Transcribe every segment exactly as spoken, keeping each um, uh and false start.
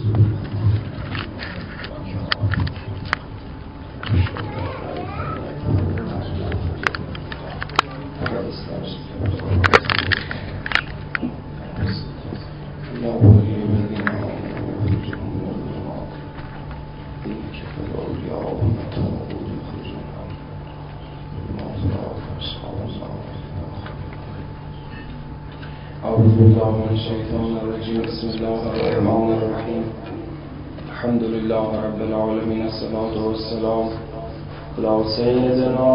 أعوذ بالله من الشيطان الرجيم بسم الله الرحمن الرحيم الحمد لله رب العالمين الصلاة والسلام على سيدنا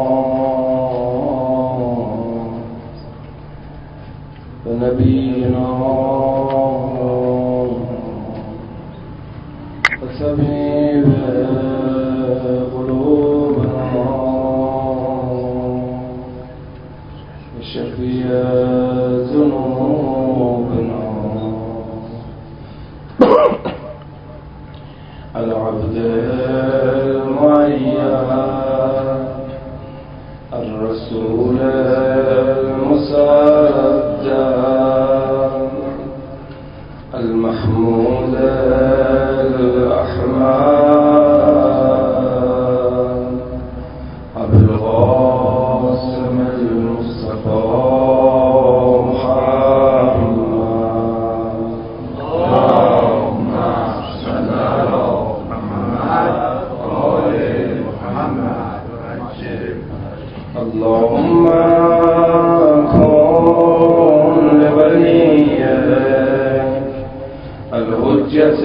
ونبينا وطبيب قلوبنا وشفيع ذنوبنا العبد المعين الرسول المصدق المحمود الأحمد أبو القاسم المصطفى اللهم كن لوليك الحجة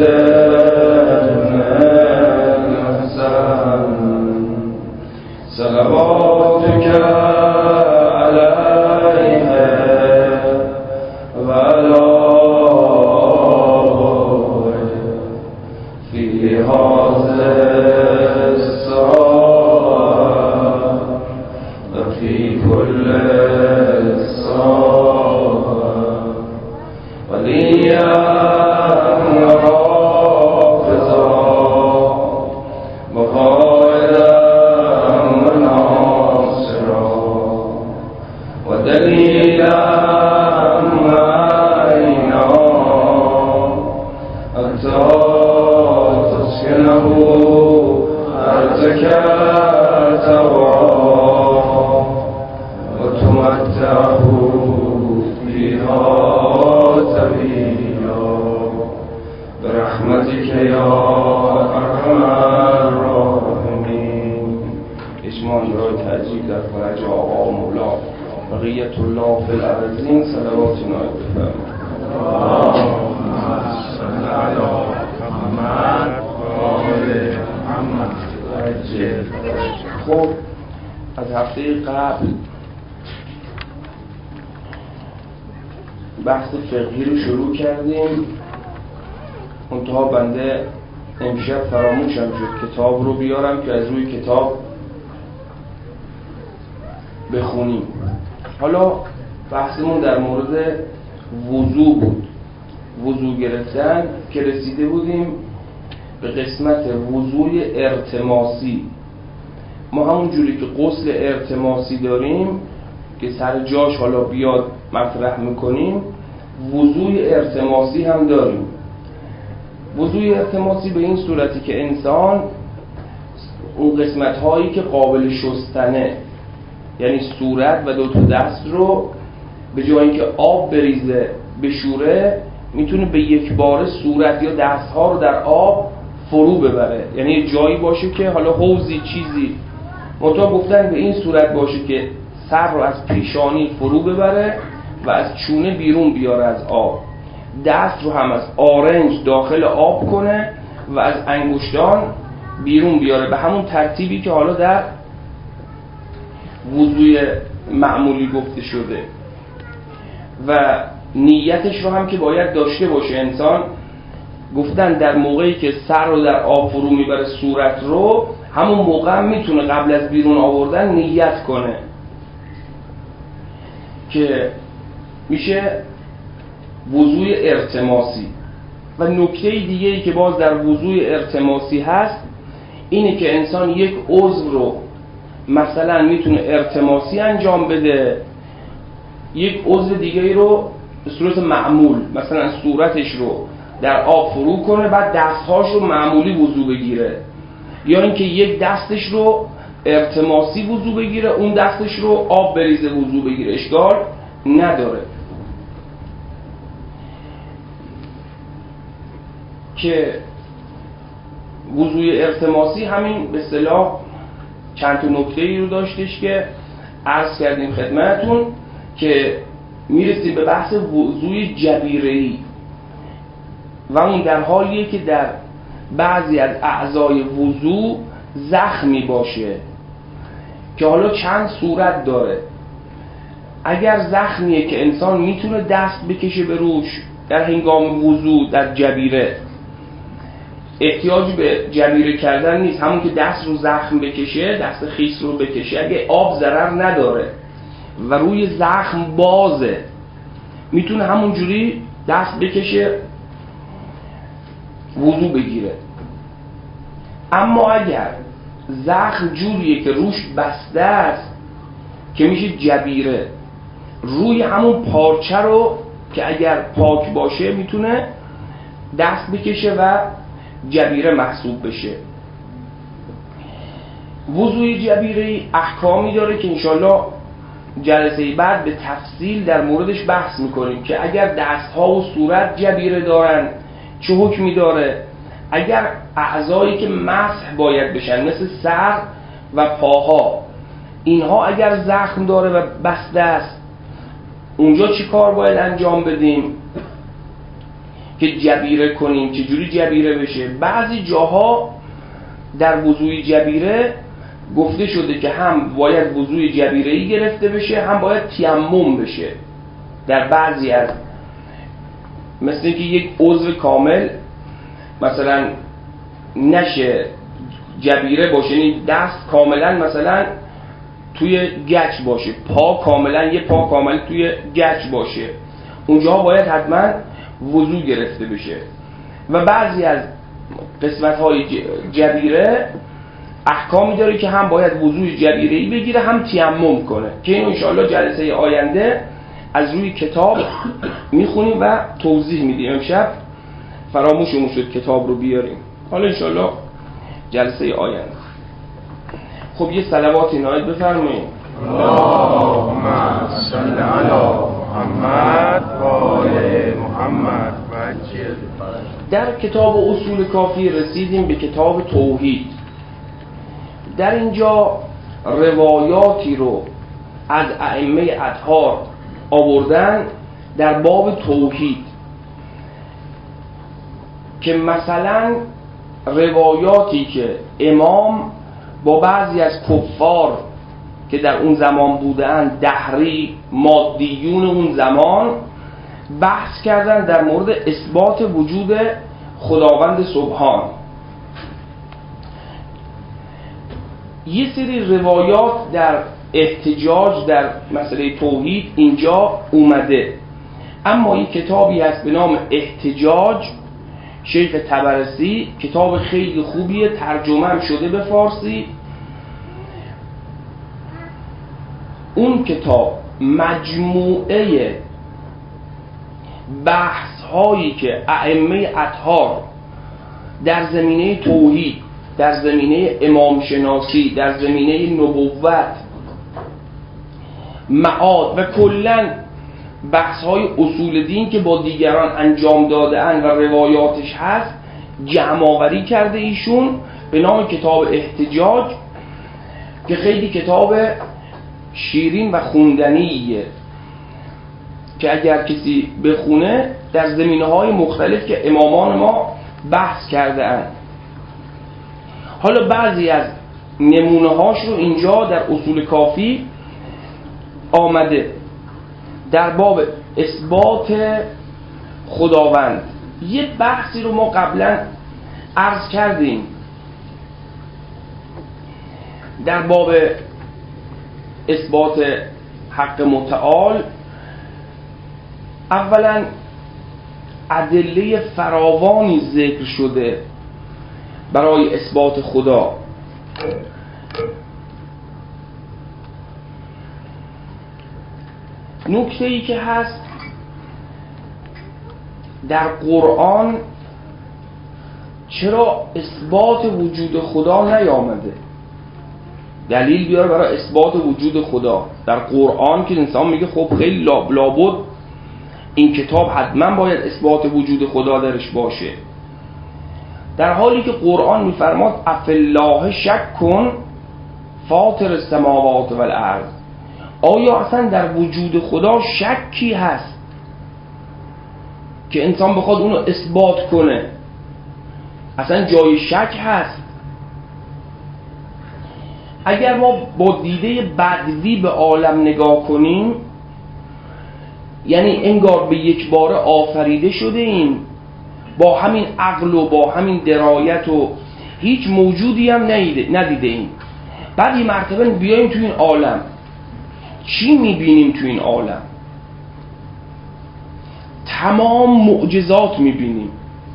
الحسن صلواتك عليه وعلى في هذا الساعة في كل الصلاة وليا وحافظا وقائدا وناصرا ودليلا معينا حتى تسكنه أرضك طوعا وتمتعه فيها سبيلا برحمتك يا أرحم الراحمين. اجمال را تأجیل در فرج آقا مولا بقیت الله فی الارضین صلوات نایب بفرمایید. اللهم صل علی محمد و آل محمد. خب از هفته قبل بحث فقهی رو شروع کردیم. منتها بنده امشب فراموشم شد کتاب رو بیارم که از روی کتاب بخونیم. حالا بحثمون در مورد وضو بود، وضو گرفتن، که رسیده بودیم به قسمت وضوی ارتماسی. ما همون جوری که غسل ارتماسی داریم که سر جاش حالا بیاد مطرح میکنیم، وضوی ارتماسی هم داریم. وضوی ارتماسی به این صورتی که انسان اون قسمت هایی که قابل شستنه، یعنی صورت و دو تا دست رو به جای اینکه آب بریزه بشوره، میتونه به یک بار صورت یا دست ها رو در آب فرو ببره. یعنی یه جایی باشه که حالا حوضی چیزی منطقه گفتن به این صورت باشه که سر رو از پیشانی فرو ببره و از چونه بیرون بیاره از آب، دست رو هم از آرنج داخل آب کنه و از انگشتان بیرون بیاره، به همون ترتیبی که حالا در وضوی معمولی گفته شده. و نیتش رو هم که باید داشته باشه انسان. گفتن در موقعی که سر رو در آب فرو میبره صورت رو، همون موقع هم میتونه قبل از بیرون آوردن نیت کنه که میشه وضوی ارتماسی. و نکته دیگه ای که باز در وضوی ارتماسی هست اینه که انسان یک عضو رو مثلا میتونه ارتماسی انجام بده، یک عضو دیگه ای رو به صورت معمول مثلا صورتش رو در آب فرو کنه، بعد دستهاش رو معمولی وضو بگیره، یا اینکه یک دستش رو ارتماسی وضو بگیره، اون دستش رو آب بریزه وضو بگیره، اشکال نداره. که وضوی ارتماسی همین به اصطلاح چند تا نکته‌ای رو داشتش که عرض کردیم خدمتتون، که میرسیم به بحث وضوی جبیره‌ای و اون در حالیه که در بعضی از اعضای وضو زخمی باشه که حالا چند صورت داره. اگر زخمیه که انسان میتونه دست بکشه به روش در هنگام وضو در جبیره، احتیاج به جبیره کردن نیست، همون که دست رو زخم بکشه، دست خیس رو بکشه، اگه آب ضرر نداره و روی زخم بازه میتونه همون جوری دست بکشه وضو بگیره. اما اگر زخم جوریه که روش بسته است که میشه جبیره، روی همون پارچه رو که اگر پاک باشه میتونه دست بکشه و جبیره محسوب بشه. وضوی جبیره احکامی داره که انشالله جلسه بعد به تفصیل در موردش بحث میکنیم که اگر دستها و صورت جبیره دارن چه حکمی داره، اگر اعضایی که مسح باید بشن مثل سر و پاها، اینها اگر زخم داره و بسته است اونجا چی کار باید انجام بدیم که جبیره کنیم، چجوری جبیره بشه. بعضی جاها در وضوی جبیره گفته شده که هم باید وضوی جبیره‌ای گرفته بشه، هم باید تیمم بشه. در بعضی از مثل که یک عضو کامل مثلا نشه جبیره باشه، یعنی دست کاملا مثلا توی گچ باشه، پا کاملا یه پا کامل توی گچ باشه، اونجا باید حتما وضو گرفته بشه. و بعضی از قسمت‌های جبیره احکامی داره که هم باید وضوی جبیره‌ای بگیره هم تیمم کنه، که اینو انشاءالله جلسه آینده از روی کتاب میخونیم و توضیح میدیم. امشب فراموشمون شد کتاب رو بیاریم، حالا انشاءالله جلسه آینده. خب یه صلوات نهایت بفرمایید. اللهم صل علی محمد و آل محمد و عجل. در کتاب اصول کافی رسیدیم به کتاب توحید. در اینجا روایاتی رو از ائمه اطهار آوردن در باب توحید که مثلا روایاتی که امام با بعضی از کفار که در اون زمان بودن، دهری مادیون اون زمان، بحث کردن در مورد اثبات وجود خداوند سبحان. یه سری روایات در احتجاج در مسئله توحید اینجا اومده، اما این کتابی هست به نام احتجاج شیخ طبرسی، کتاب خیلی خوبیه، ترجمه هم شده به فارسی. اون کتاب مجموعه بحث هایی که ائمه اطهار در زمینه توحید، در زمینه امام شناسی، در زمینه نبوت، معاد و کلن بحث های اصول دین که با دیگران انجام داده‌اند و روایاتش هست جمع آوری کرده ایشون به نام کتاب احتجاج، که خیلی کتاب شیرین و خوندنیه که اگر کسی بخونه در زمینه‌های مختلف که امامان ما بحث کرده اند. حالا بعضی از نمونه‌هاش رو اینجا در اصول کافی آمده در باب اثبات خداوند. یه بحثی رو ما قبلا عرض کردیم در باب اثبات حق متعال. اولا ادله فراوانی ذکر شده برای اثبات خدا. نکته ای که هست در قرآن چرا اثبات وجود خدا نیامده؟ دلیل بیاره برای اثبات وجود خدا در قرآن که انسان میگه خب خیلی لابد این کتاب حتما باید اثبات وجود خدا درش باشه، در حالی که قرآن میفرماد افالله شک کن فاطر السماوات والارض. آیا اصلا در وجود خدا شکی هست که انسان بخواد اونو اثبات کنه؟ اصلا جای شک هست؟ اگر ما با دیده بدوی به عالم نگاه کنیم، یعنی انگار به یک باره آفریده شده ایم با همین عقل و با همین درایت و هیچ موجودی هم ندیده ایم، بعد یه مرتبه بیاییم تو این عالم، چی میبینیم تو این عالم؟ تمام معجزات میبینیم.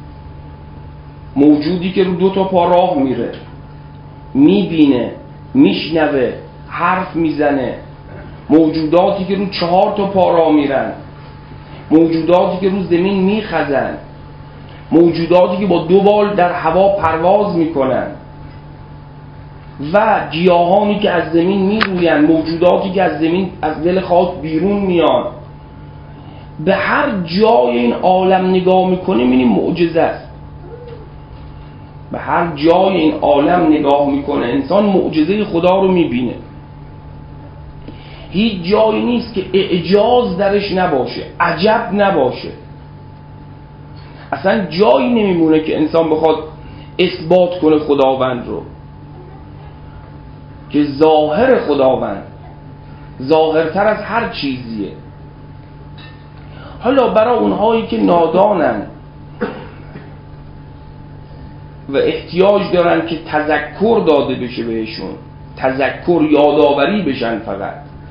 موجودی که رو دو تا پا راه میره، میبینه، میشنوه، حرف میزنه، موجوداتی که رو چهار تا پا راه میرن، موجوداتی که رو زمین میخزن، موجوداتی که با دو بال در هوا پرواز میکنن و گیاهانی که از زمین میروین، موجوداتی که از زمین از دل خاک بیرون میان. به هر جای این عالم نگاه میکنیم این معجزه است. به هر جای این عالم نگاه میکنه انسان معجزه خدا رو میبینه. هیچ جایی نیست که اعجاز درش نباشه، عجب نباشه. اصلا جایی نمیمونه که انسان بخواد اثبات کنه خداوند رو، که ظاهر خداوند ظاهرتر از هر چیزیه. حالا برای اونهایی که نادانن و احتیاج دارن که تذکر داده بشه بهشون، تذکر، یادآوری بشن، فقط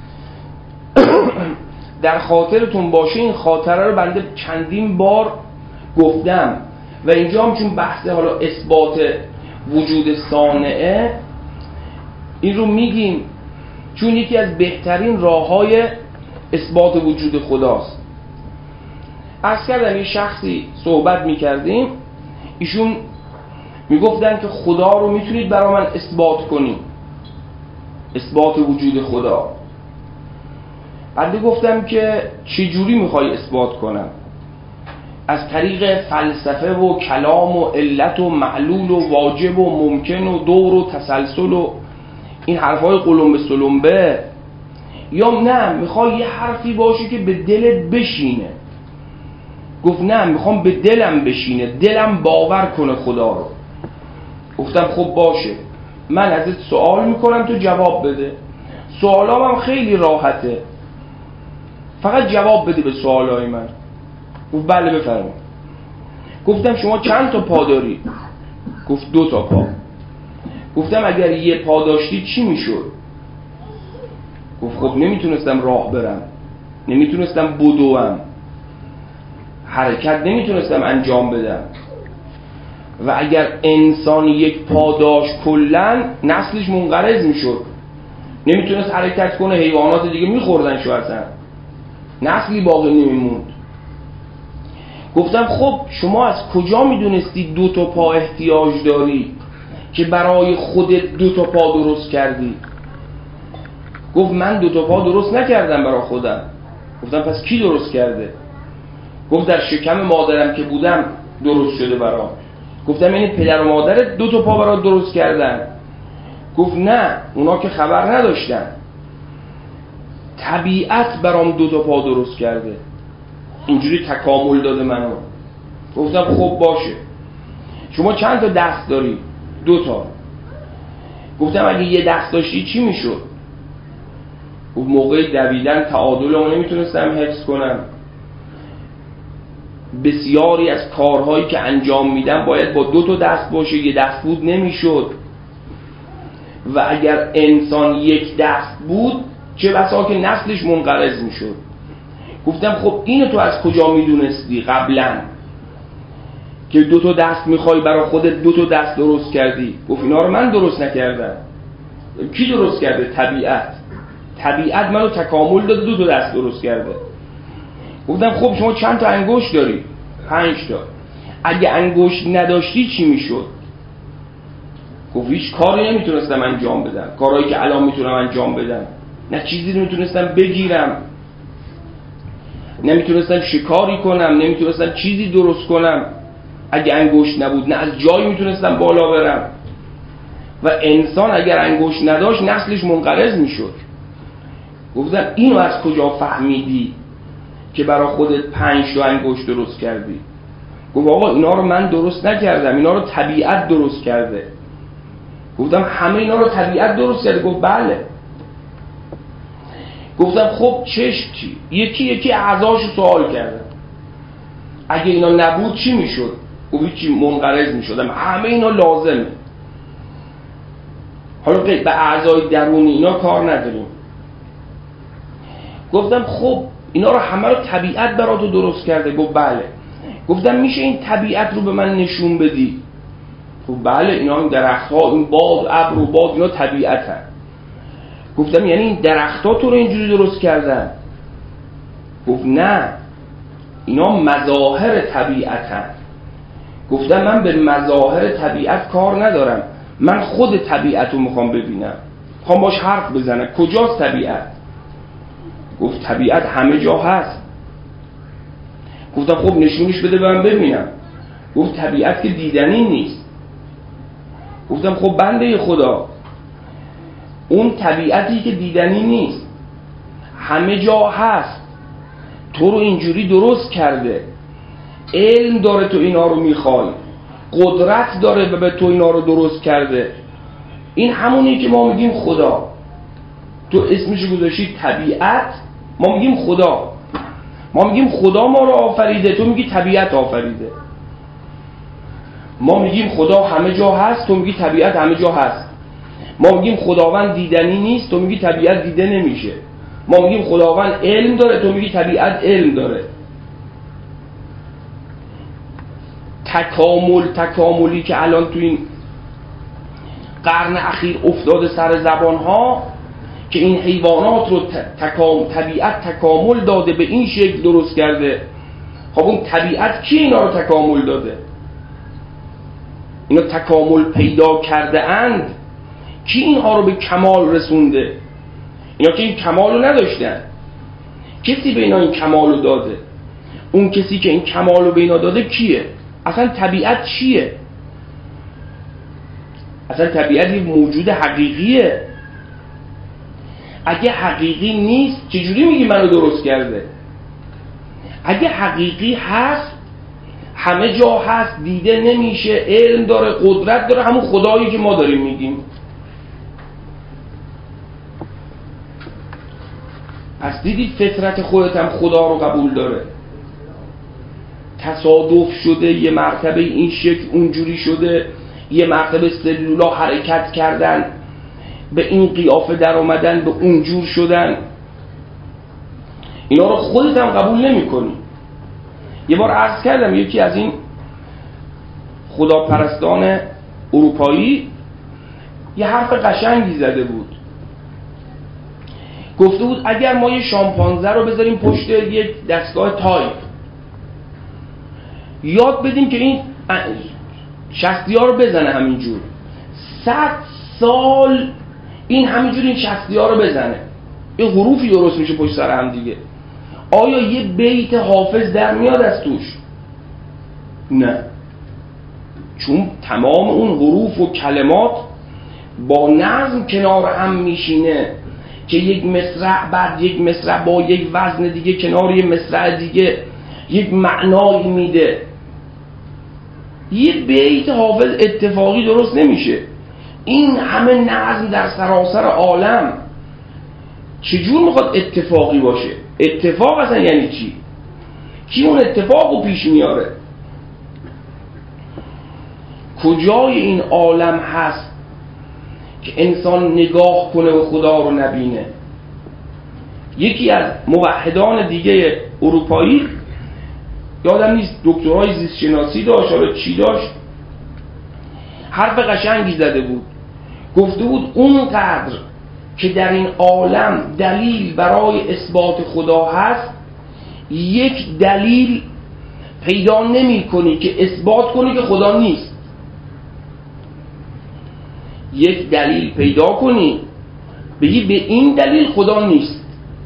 در خاطرتون باشه، این خاطره رو بنده چندین بار گفتم و اینجا هم چون بحث حالا اثبات وجود صانعه این رو میگیم، چون یکی از بهترین راه‌های اثبات وجود خداست. عرض کردم یه شخصی صحبت میکردیم، ایشون میگفتن که خدا رو میتونید برای من اثبات کنید، اثبات وجود خدا. بعد گفتم که چه جوری میخوای اثبات کنم؟ از طریق فلسفه و کلام و علت و معلول و واجب و ممکن و دور و تسلسل و این حرفای قلمبه سلمبه، یا نه میخوای یه حرفی باشه که به دلت بشینه؟ گفت نه، میخوام به دلم بشینه، دلم باور کنه خدا رو. گفتم خب باشه، من ازت سوال میکنم تو جواب بده. سوالام هم خیلی راحته، فقط جواب بده به سوالای من. گفت بله بفرمایید. گفتم شما چند تا پا داری؟ گفت دو تا پا. گفتم اگر یه پا داشتی چی میشد؟ گفت خب نمیتونستم راه برم، نمیتونستم بدوم، حرکت نمیتونستم انجام بدم. و اگر انسان یک پا داشت کلن نسلش منقرض میشد، نمیتونست حرکت کنه، حیوانات دیگه میخوردن شو، اصلا نسلی باقی نمیموند. گفتم خب شما از کجا میدونستی دو تا پا احتیاج داری که برای خودت دو تا پا درست کردی؟ گفت من دو تا پا درست نکردم برای خودم. گفتم پس کی درست کرده؟ گفت در شکم مادرم که بودم درست شده برام. گفتم یعنی پدر و مادرت دو تا پا برات درست کردن؟ گفت نه، اونا که خبر نداشتن، طبیعت برام دو تا پا درست کرده، اینجوری تکامل داده منو. گفتم خب باشه، شما چند تا دست داری؟ دو تا. گفتم اگه یه دست داشتی چی میشد؟ گفت موقع دویدن تعادلمو نمیتونستم حفظ کنم، بسیاری از کارهایی که انجام میدم باید با دو تا دست باشه، یه دست بود نمیشد. و اگر انسان یک دست بود چه بسا که نسلش منقرض میشد. گفتم خب اینو تو از کجا میدونستی قبلا که دو تا دست میخوای برای خودت دو تا دست درست کردی؟ گفت اینا رو من درست نکردم. کی درست کرده؟ طبیعت. طبیعت منو تکامل داده، دو تا دست درست کرده. گفتم خب شما چند تا انگشت داری؟ پنج تا. اگه انگشت نداشتی چی میشد؟ گفت هیچ کاری نمیتونستم انجام بدم، کارهایی که الان میتونم انجام بدم، نه چیزی نمیتونستم بگیرم، نمیتونستم شکاری کنم، نمیتونستم چیزی درست کنم اگه انگشت نبود، نه از جایی میتونستم بالا برم. و انسان اگر انگشت نداشت نسلش منقرض میشد. گفتم اینو از کجا فهمیدی که برای خودت پنج تا انگشت درست کردی؟ گفت آقا اینا رو من درست نکردم، اینا رو طبیعت درست کرده. گفتم همه اینا رو طبیعت درست کرده؟ گفت بله. گفتم خب چشم چی؟ یکی یکی اعضاشو سوال کردم، اگه اینا نبود چی میشد؟ گفت چی؟ منقرض میشدم. همه اینا لازمه. حالا به اعضای درونی اینا کار نداریم. گفتم خب اینا رو همه رو طبیعت براتو درست کرده؟ گفت بله. گفتم میشه این طبیعت رو به من نشون بدی؟ گفت بله، اینا این درخت ها، این باد، ابر و باد، اینا طبیعت هست. گفتم یعنی این درخت ها تو رو اینجوری درست کردن؟ گفت نه، اینا مظاهر طبیعت هست. گفتم من به مظاهر طبیعت کار ندارم، من خود طبیعت رو میخوام ببینم، میخوام باش حرف بزنم. کجاست طبیعت؟ گفت طبیعت همه جا هست. گفتم خب نشونش بده به من ببینم. گفت طبیعت که دیدنی نیست. گفتم خب بنده خدا، اون طبیعتی که دیدنی نیست همه جا هست، تو رو اینجوری درست کرده، علم داره تو اینا رو میخوای، قدرت داره و به تو اینا رو درست کرده. این همونی که ما میگیم خدا. تو اسمش گذاشتی طبیعت، ما میگیم خدا. ما میگیم خدا ما رو آفریده، تو میگی طبیعت آفریده. ما میگیم خدا همه جا هست، تو میگی طبیعت همه جا هست. ما میگیم خداوند دیدنی نیست، تو میگی طبیعت دیده نمیشه. ما میگیم خداوند علم داره، تو میگی طبیعت علم داره. تکامل تکاملی که الان تو این قرن اخیر افتاده سر زبان ها که این حیوانات رو تکام... طبیعت تکامل داده، به این شکل درست کرده. خب اون طبیعت کی اینا رو تکامل داده؟ اینا تکامل پیدا کرده اند، کی اینها رو به کمال رسونده؟ اینا که این کمال رو نداشتن. کسی به اینا این کمال رو داده. اون کسی که این کمال رو به اینا داده کیه؟ اصلا طبیعت چیه؟ اصلا طبیعت یه موجود حقیقیه. اگه حقیقی نیست چجوری میگی منو درست کرده؟ اگه حقیقی هست، همه جا هست، دیده نمیشه، علم داره، قدرت داره، همون خدایی که ما داریم میگیم. پس دیدی فطرت خودت هم خدا رو قبول داره. تصادف شده یه مرتبه این شکل اونجوری شده، یه مرتبه سلولا حرکت کردن، به این قیافه در اومدن، به اونجور شدن. اینا رو خودت هم قبول نمی کنی. یه بار عرض کردم یکی از این خداپرستان اروپایی یه حرف قشنگی زده بود. گفته بود اگر ما یه شامپانزه رو بذاریم پشت یک دستگاه تایپ، یاد بدیم که این شستی ها رو بزنه همینجور، صد سال این همینجور این شستی ها رو بزنه، یه حروفی درست میشه پشت سر هم دیگه، آیا یه بیت حافظ در میاد از توش؟ نه، چون تمام اون حروف و کلمات با نظم کنار هم میشینه که یک مصرع بعد یک مصرع با یک وزن دیگه کنار یک مصرع دیگه یک معنایی میده. یه بیت حافظ اتفاقی درست نمیشه. این همه نظم در سراسر عالم چجور میخواد اتفاقی باشه؟ اتفاق اصلا یعنی چی؟ کی اون اتفاق رو پیش میاره؟ کجای این عالم هست که انسان نگاه کنه و خدا رو نبینه؟ یکی از موحدان دیگه اروپایی، یادم نیست دکترای زیست شناسی داشت حالا چی داشت، حرف قشنگی زده بود. گفته بود اونقدر که در این عالم دلیل برای اثبات خدا هست، یک دلیل پیدا نمی کنی که اثبات کنی که خدا نیست. یک دلیل پیدا کنی بگی به این دلیل خدا نیست.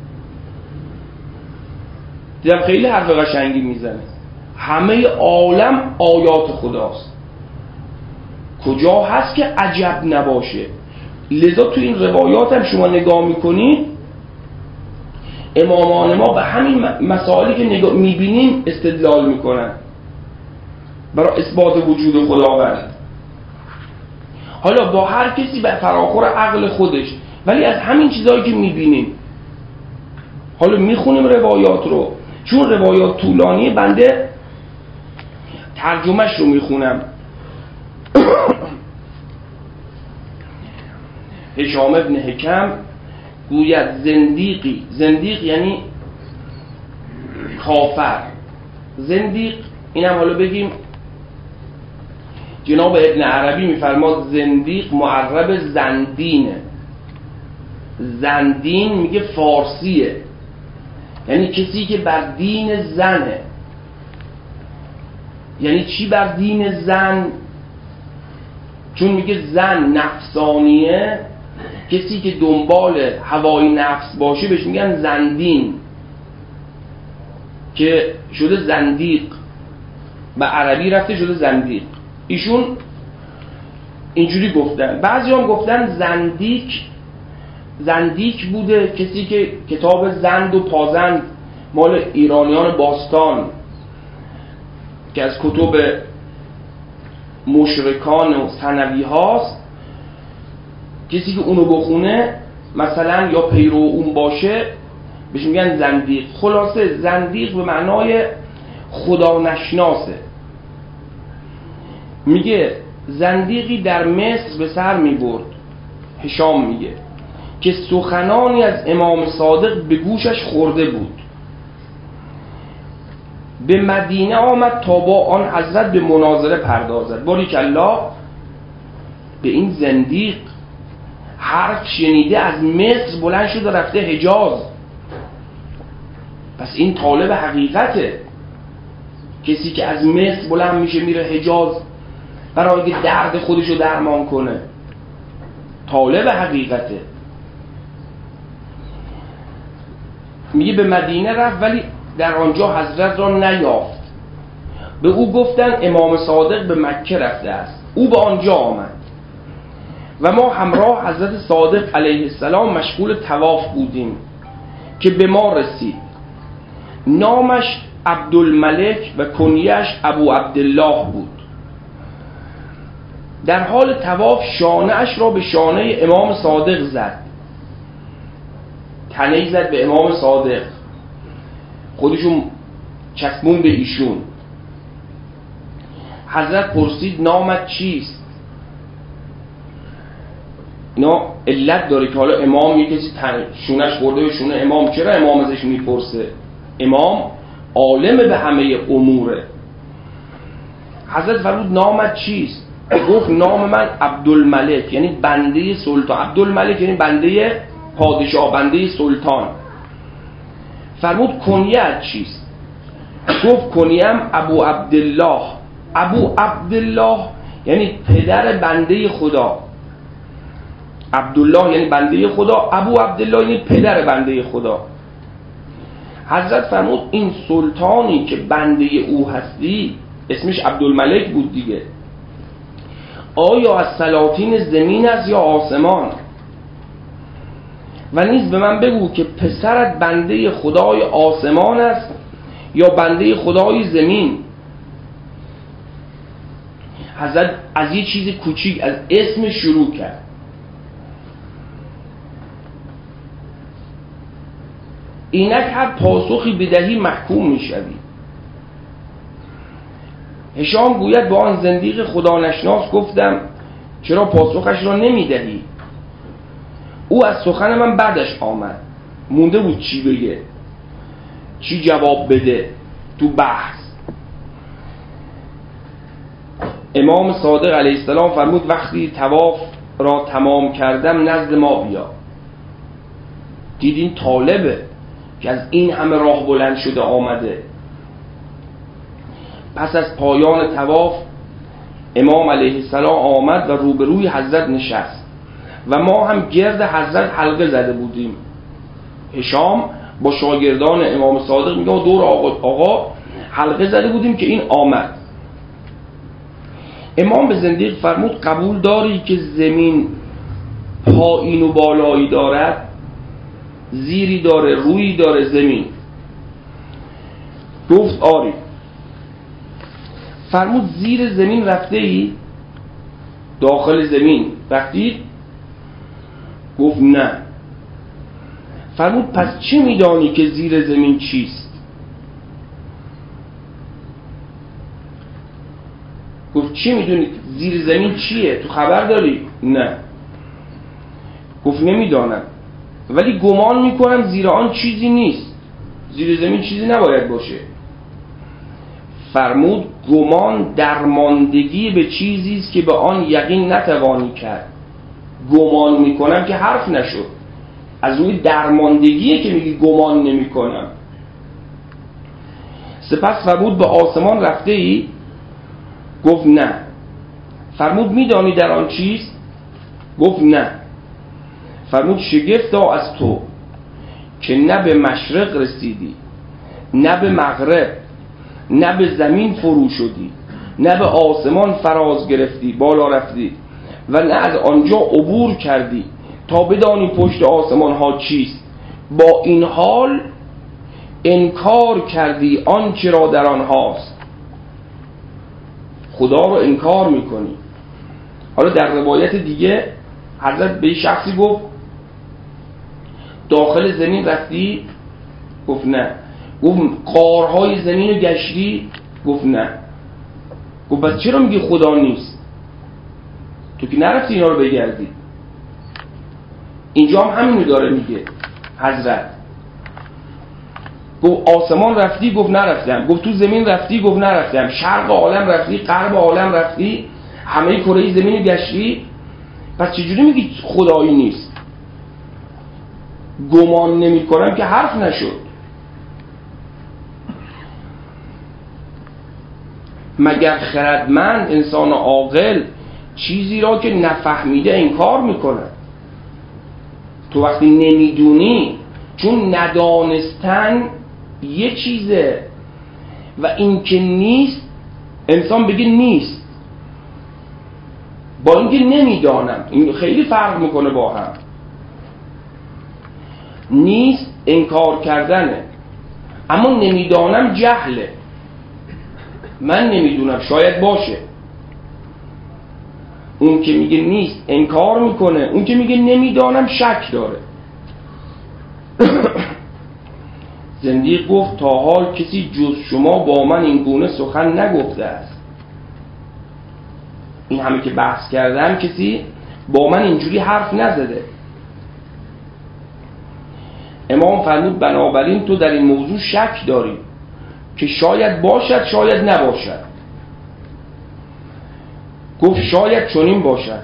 دیدم خیلی حرف قشنگی میزنه. همه عالم آیات خداست، کجا هست که عجب نباشه؟ لذا تو این روایات هم شما نگاه میکنید امامان ما به همین مسائلی که نگاه میبینیم استدلال میکنن برای اثبات وجود خداوند. حالا با هر کسی به فراخور عقل خودش، ولی از همین چیزایی که میبینیم. حالا میخونیم روایات رو، چون روایات طولانی بنده ترجمهش رو میخونم. هشام ابن حکم گوید زندیقی، زندیق یعنی کافر، زندیق اینم حالا بگیم جناب ابن عربی میفرماد زندیق معرب زندینه. زندین میگه فارسیه، یعنی کسی که بر دین زنه. یعنی چی بر دین زن؟ چون میگه زن نفسانیه، کسی که دنبال هوای نفس باشه بهش میگن زندین، که شده زندیق، به عربی رفته شده زندیق. ایشون اینجوری گفتن. بعضی هم گفتن زندیک، زندیک بوده کسی که کتاب زند و پازند مال ایرانیان باستان که از کتب مشرکان و ثنوی هاست، کسی که اونو بخونه مثلا یا پیرو اون باشه بهش میگن زندیق. خلاصه زندیق به معنای خدا نشناسه. میگه زندیقی در مصر به سر میبرد، هشام میگه، که سخنانی از امام صادق به گوشش خورده بود. به مدینه آمد تا با آن حضرت به مناظره پردازد. باریکالله، به این زندیق حرف شنیده از مصر بلند شده رفته حجاز. پس این طالب حقیقته. کسی که از مصر بلند میشه میره حجاز برای اینکه درد خودشو درمان کنه، طالب حقیقته. میگه به مدینه رفت ولی در آنجا حضرت را نیافت. به او گفتن امام صادق به مکه رفته است. او به آنجا آمد و ما همراه حضرت صادق علیه السلام مشغول طواف بودیم که به ما رسید. نامش عبدالملک و کنیش ابو عبدالله بود. در حال طواف شانه اش را به شانه امام صادق زد، تنه زد به امام صادق، خودشون چسبون به ایشون. حضرت پرسید نامت چیست؟ اینا علت داره که حالا امام یه کسی شونش خورده به شونه امام، چرا امام ازش میپرسه؟ امام عالم به همه اموره. حضرت فرمود نامت چیست؟ گفت نام من عبدالملک، یعنی بنده سلطان. عبدالملک یعنی بنده پادشاه، بنده سلطان. فرمود کنیت چیست؟ گفت کنیم ابو عبدالله. ابو عبدالله یعنی پدر بنده خدا. عبدالله یعنی بنده خدا، ابو عبدالله یعنی پدر بنده خدا. حضرت فرمود این سلطانی که بنده او هستی، اسمش عبدالملک بود دیگه، آیا از سلاطین زمین است یا آسمان؟ و نیز به من بگو که پسرت بنده خدای آسمان است یا بنده خدای زمین؟ حضرت از یه چیز کوچیک، از اسم شروع کرد. اینک هر پاسخی بدهی محکوم میشوی. هشام گوید با آن زندیق خدا نشناس گفتم چرا پاسخش را نمیدهی؟ او از سخن من بعدش آمد، مونده بود چی بگه، چی جواب بده تو بحث. امام صادق علیه السلام فرمود وقتی طواف را تمام کردم نزد ما بیا. دیدین طالبه که از این همه راه بلند شده آمده. پس از پایان طواف امام علیه السلام آمد و روبروی حضرت نشست و ما هم گرد حضرت حلقه زده بودیم. هشام با شاگردان امام صادق میگه دور آقا, آقا حلقه زده بودیم که این آمد. امام به زندیق فرمود قبول داری که زمین پایین و بالایی دارد؟ زیری داره، رویی داره زمین؟ گفت آری. فرمود زیر زمین رفته ای؟ داخل زمین رفتید؟ گفت نه. فرمود پس چه میدانی که زیر زمین چیست؟ گفت چی میدونی زیر زمین چیه؟ تو خبر داری؟ نه. گفت نمیدانم ولی گمان میکنم زیر آن چیزی نیست. زیر زمین چیزی نباید باشه. فرمود گمان درماندگی به چیزی است که به آن یقین نتوانی کرد. گمان میکنم که حرف نشد، از روی درماندگیه که میگی گمان نمیکنم. سپس فرمود به آسمان رفته ای؟ گفت نه. فرمود میدانی در آن چیست؟ گفت نه. فرمود شگفتا از تو که نه به مشرق رسیدی، نه به مغرب، نه به زمین فرو شدی، نه به آسمان فراز گرفتی بالا رفتی و نه از آنجا عبور کردی تا بدانی پشت آسمان ها چیست. با این حال انکار کردی آنچه را در آنهاست. خدا رو انکار میکنی. حالا در روایت دیگه حضرت به شخصی گفت داخل زمین رفتی؟ گفت نه. گفت قارهای زمین رو گشتی؟ گفت نه. گفت پس چرا میگی خدا نیست؟ تو که نرفتی اینا رو بگردی. اینجا هم همینو داره میگه حضرت. گفت آسمان رفتی؟ گفت نرفتم. گفت تو زمین رفتی؟ گفت نرفتم. شرق عالم رفتی؟ غرب عالم رفتی؟ همه کره زمین رو گشتی؟ پس چجوری میگی خدایی نیست؟ گمان نمی کنم که حرف نشد. مگر خردمند انسان عاقل چیزی را که نفهمیده انکار میکنه؟ تو وقتی نمیدونی، چون ندانستن یه چیزه و این که نیست انسان بگه نیست، با اینکه نمیدانم، این خیلی فرق میکنه با هم. نیست انکار کردنه، اما نمیدانم جهله. من نمیدونم، شاید باشه. اون که میگه نیست انکار میکنه، اون که میگه نمیدانم شک داره. زندیق گفت تا حال کسی جز شما با من این گونه سخن نگفته است. این همه که بحث کردم کسی با من اینجوری حرف نزده. امام فرمود بنابراین تو در این موضوع شک داری که شاید باشد شاید نباشد. گفت شاید چنین باشد.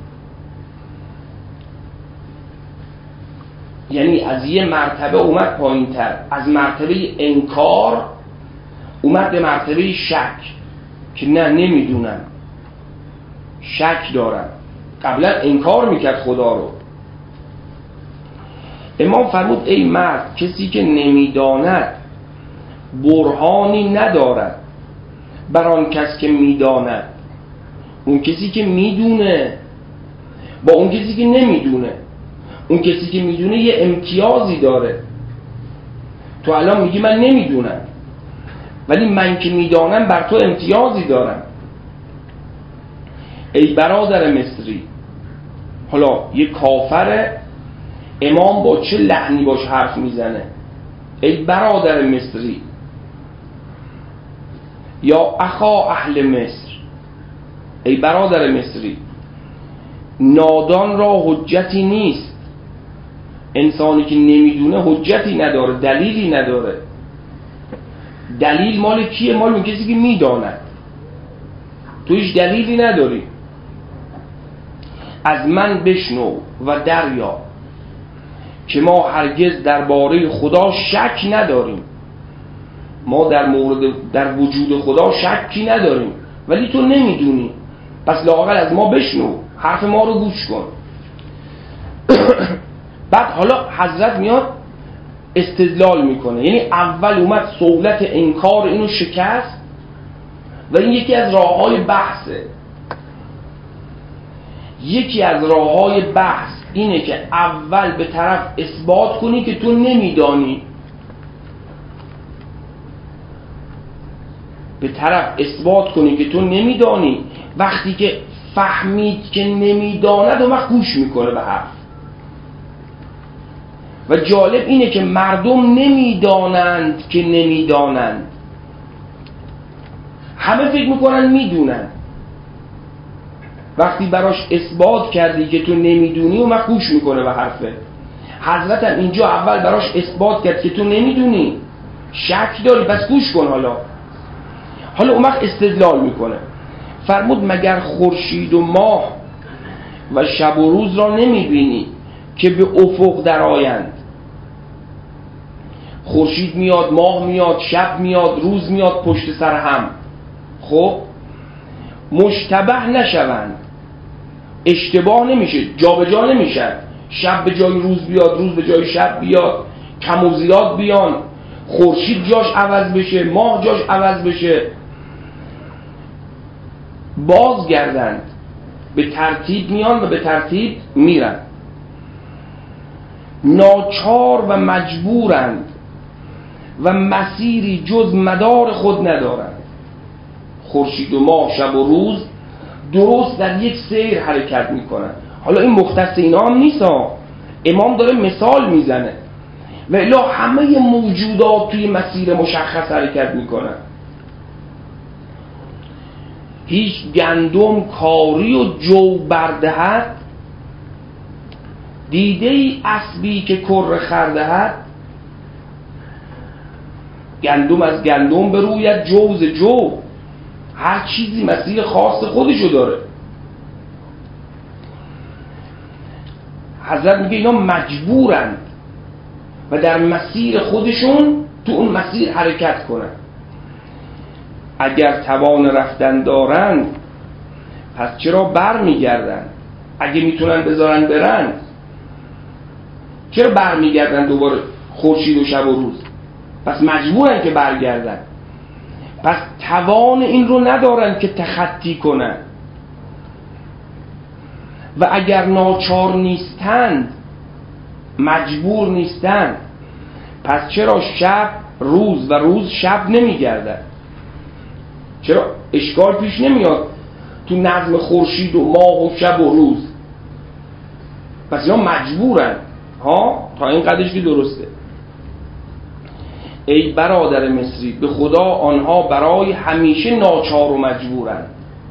یعنی از یه مرتبه اومد پایین تر، از مرتبه انکار اومد به مرتبه شک که نه نمیدونم، شک دارم. قبلا انکار میکرد خدا رو. امام فرمود ای مرد، کسی که نمیداند برهانی ندارد بر آن کس که میداند. اون کسی که میدونه با اون کسی که نمیدونه، اون کسی که میدونه یه امتیازی داره. تو الان میگی من نمیدونم، ولی من که میدانم بر تو امتیازی دارم. ای برادر مصری، حالا یه کافره امام با چه لحنی باش حرف میزنه؟ ای برادر مصری یا اخا اهل مصر، ای برادر مصری، نادان را حجتی نیست. انسانی که نمیدونه حجتی نداره، دلیلی نداره. دلیل مال کیه؟ مال اون کسی که میداند. تو هیچ دلیلی نداری. از من بشنو و دریا که ما هرگز درباره خدا شک نداریم. ما در مورد در وجود خدا شکی نداریم، ولی تو نمیدونی، پس لااقل از ما بشنو، حرف ما رو گوش کن. بعد حالا حضرت میاد استدلال میکنه، یعنی اول اومد سهولت انکار اینو شکست و این یکی از راههای بحثه. یکی از راههای بحث اینه که اول به طرف اثبات کنی که تو نمیدانی، به طرف اثبات کنی که تو نمیدانی. وقتی که فهمید که نمیداند اون وقت گوش میکنه به حرف. و جالب اینه که مردم نمیدانند که نمیدانند، همه فکر میکنن میدونن. وقتی براش اثبات کردی که تو نمیدونی اون وقت گوش میکنه به حرفه. حضرت هم اینجا اول براش اثبات کرد که تو نمیدونی، شک داری، پس گوش کن. حالا حالا اون وقت استدلال میکنه، فرمود مگر خورشید و ماه و شب و روز را نمیبینی که به افق درآیند؟ خورشید میاد، ماه میاد، شب میاد، روز میاد پشت سر هم، خب مشتبه نشوند، اشتباه نمیشه، جا به جا نمیشن، شب به جای روز بیاد، روز به جای شب بیاد، کم و زیاد بیان، خورشید جاش عوض بشه، ماه جاش عوض بشه، بازگردند، به ترتیب میان و به ترتیب میرن، ناچار و مجبورند و مسیری جز مدار خود ندارند. خورشید و ماه، شب و روز درست در یک سیر حرکت میکنن. حالا این مختص اینا هم نیست ها، امام داره مثال میزنه، و الا همه موجودات توی مسیر مشخص حرکت میکنن. هیچ گندم کاری و جو بردهد، دیده ای اسبی که کر خردهد. گندم از گندم بروید، جوز جو، هر چیزی مسیر خاص خودشو داره. حضرت میگه اینا مجبورند و در مسیر خودشون تو اون مسیر حرکت کنن. اگر توان رفتن دارند پس چرا بر میگردن؟ اگه میتونن بذارن برن چرا بر میگردن دوباره خورشید و شب و روز؟ پس مجبورن که برگردن. پس توان این رو ندارن که تخطی کنن. و اگر ناچار نیستند، مجبور نیستند، پس چرا شب روز و روز شب نمیگردن؟ چرا اشکال پیش نمیاد تو نظم خورشید و ماه و شب و روز؟ پس اینا مجبورن ها، تا این قدرش که درسته. ای برادر مصری، به خدا آنها برای همیشه ناچار و مجبورن،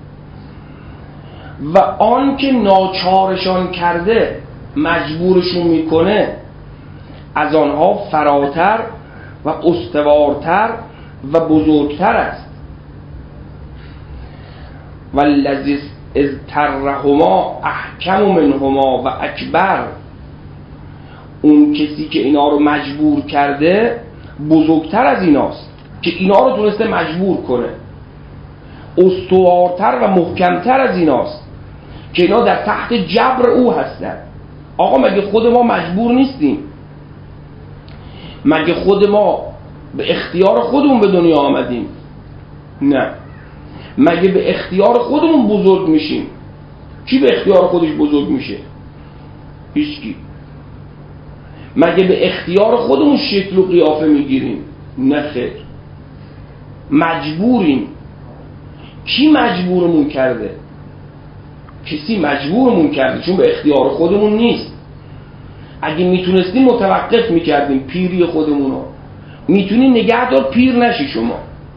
و آن که ناچارشان کرده مجبورشون میکنه از آنها فراتر و استوارتر و بزرگتر است. والذی اضطرهما احکم منهما و اکبر. اون کسی که اینا رو مجبور کرده بزرگتر از ایناست که اینا رو تونسته مجبور کنه، استوارتر و محکمتر از ایناست که اینا در تحت جبر او هستن. آقا مگه خود ما مجبور نیستیم؟ مگه خود ما به اختیار خودمون به دنیا آمدیم؟ نه. مگه به اختیار خودمون بزرگ میشیم؟ کی به اختیار خودش بزرگ میشه؟ هیچکی. مگه به اختیار خودمون شکل و قیافه میگیریم؟ نه خیر، مجبوریم. کی مجبورمون کرده؟ کسی مجبورمون کرده، چون به اختیار خودمون نیست. اگه میتونستیم متوقف میکردیم پیری خودمونو. میتونی نگه دار پیر نشی شما،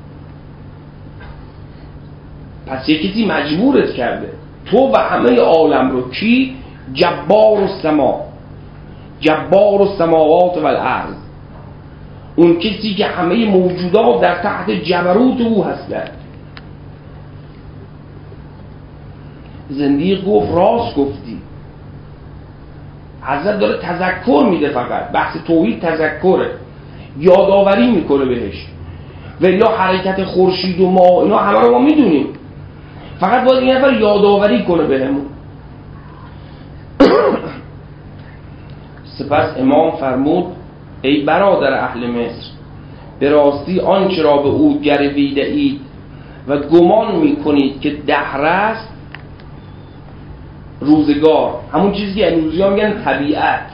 پس یه کسی مجبورت کرده، تو و همه عالم رو. کی؟ جبار السما، جبار السماوات و الارض، اون کسی که همه موجودات در تحت جبروت او هستند. زندیق گفت راست گفتی. حضرت داره تذکر میده، فقط بحث توحید تذکره، یادآوری میکنه بهش. ولی حرکت خورشید و ماه اینا همه رو ما میدونیم، فقط باید این نفر یادآوری کنه بهمون. سپس امام فرمود ای برادر اهل مصر، به راستی آنچه را به او گرویده اید و گمان میکنید که دهر است، روزگار، همون چیزی که امروزی ها میگن طبیعت.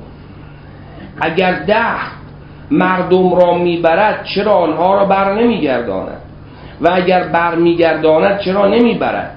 اگر دهر مردم را میبرد چرا آنها را بر نمیگرداند و اگر بر میگرداند چرا نمیبرد؟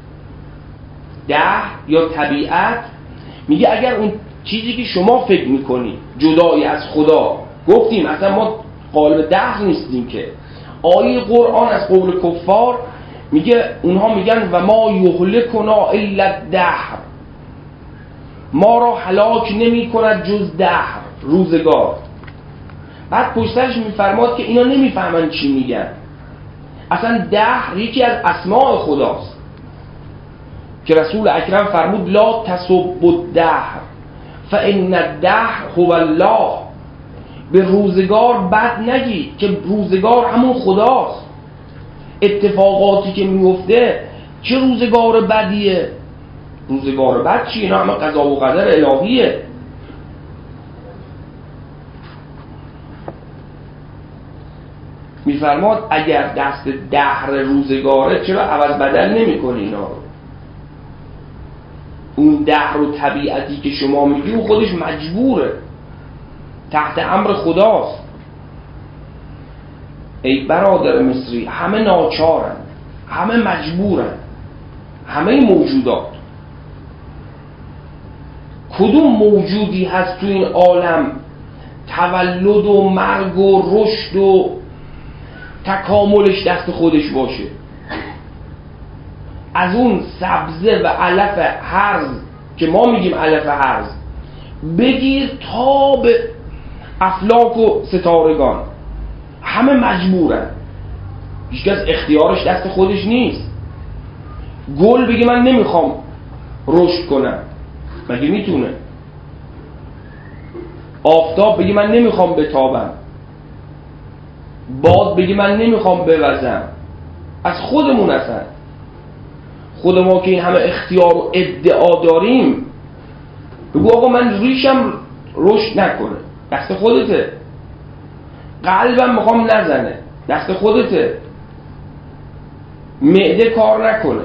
دهر یا طبیعت میگه اگر اون چیزی که شما فکر میکنید جدایی از خدا، گفتیم اصلا ما قالب دهر نیستیم که، آیه قرآن از قول کفار میگه، اونها میگن و ما یهلکنا الا الدهر، ما را هلاک نمی کند جز دهر، روزگار. بعد پشتش میفرماد که اینا نمیفهمن چی میگن، اصلا دهر یکی از اسماء خداست که رسول اکرم فرمود لا تسبوا الدهر فان الدهر هو الله، به روزگار بد نگید که روزگار همون خداست. اتفاقاتی که میفته چه روزگار بدیه؟ روزگار بد چیه؟ اینا همه قضا و قدر الهیه. میفرماد اگر دست دهر روزگاره چرا عوض بدل نمی کنی اینا رو؟ اون دهر و طبیعتی که شما میگی او خودش مجبوره، تحت امر خداست. ای برادر مصری، همه ناچارن، همه مجبورن، همه موجودات. کدوم موجودی هست تو این عالم تولد و مرگ و رشد و تکاملش دست خودش باشه؟ از اون سبزه و علف هرز که ما میگیم علف هرز بگیر تا به افلاک و ستارگان، همه مجبورن، هیچکس اختیارش دست خودش نیست. گل بگه من نمیخوام رشد کنم، مگه میتونه؟ آفتاب بگه من نمیخوام بتابم، باد بگه من نمیخوام بوزم. از خودمون هستن. خود ما که این همه اختیار و ادعا داریم بگو آقا من ریشم رشد نکنه، دست خودته. قلبم میخوام نزنه، دست خودته. معده کار نکنه،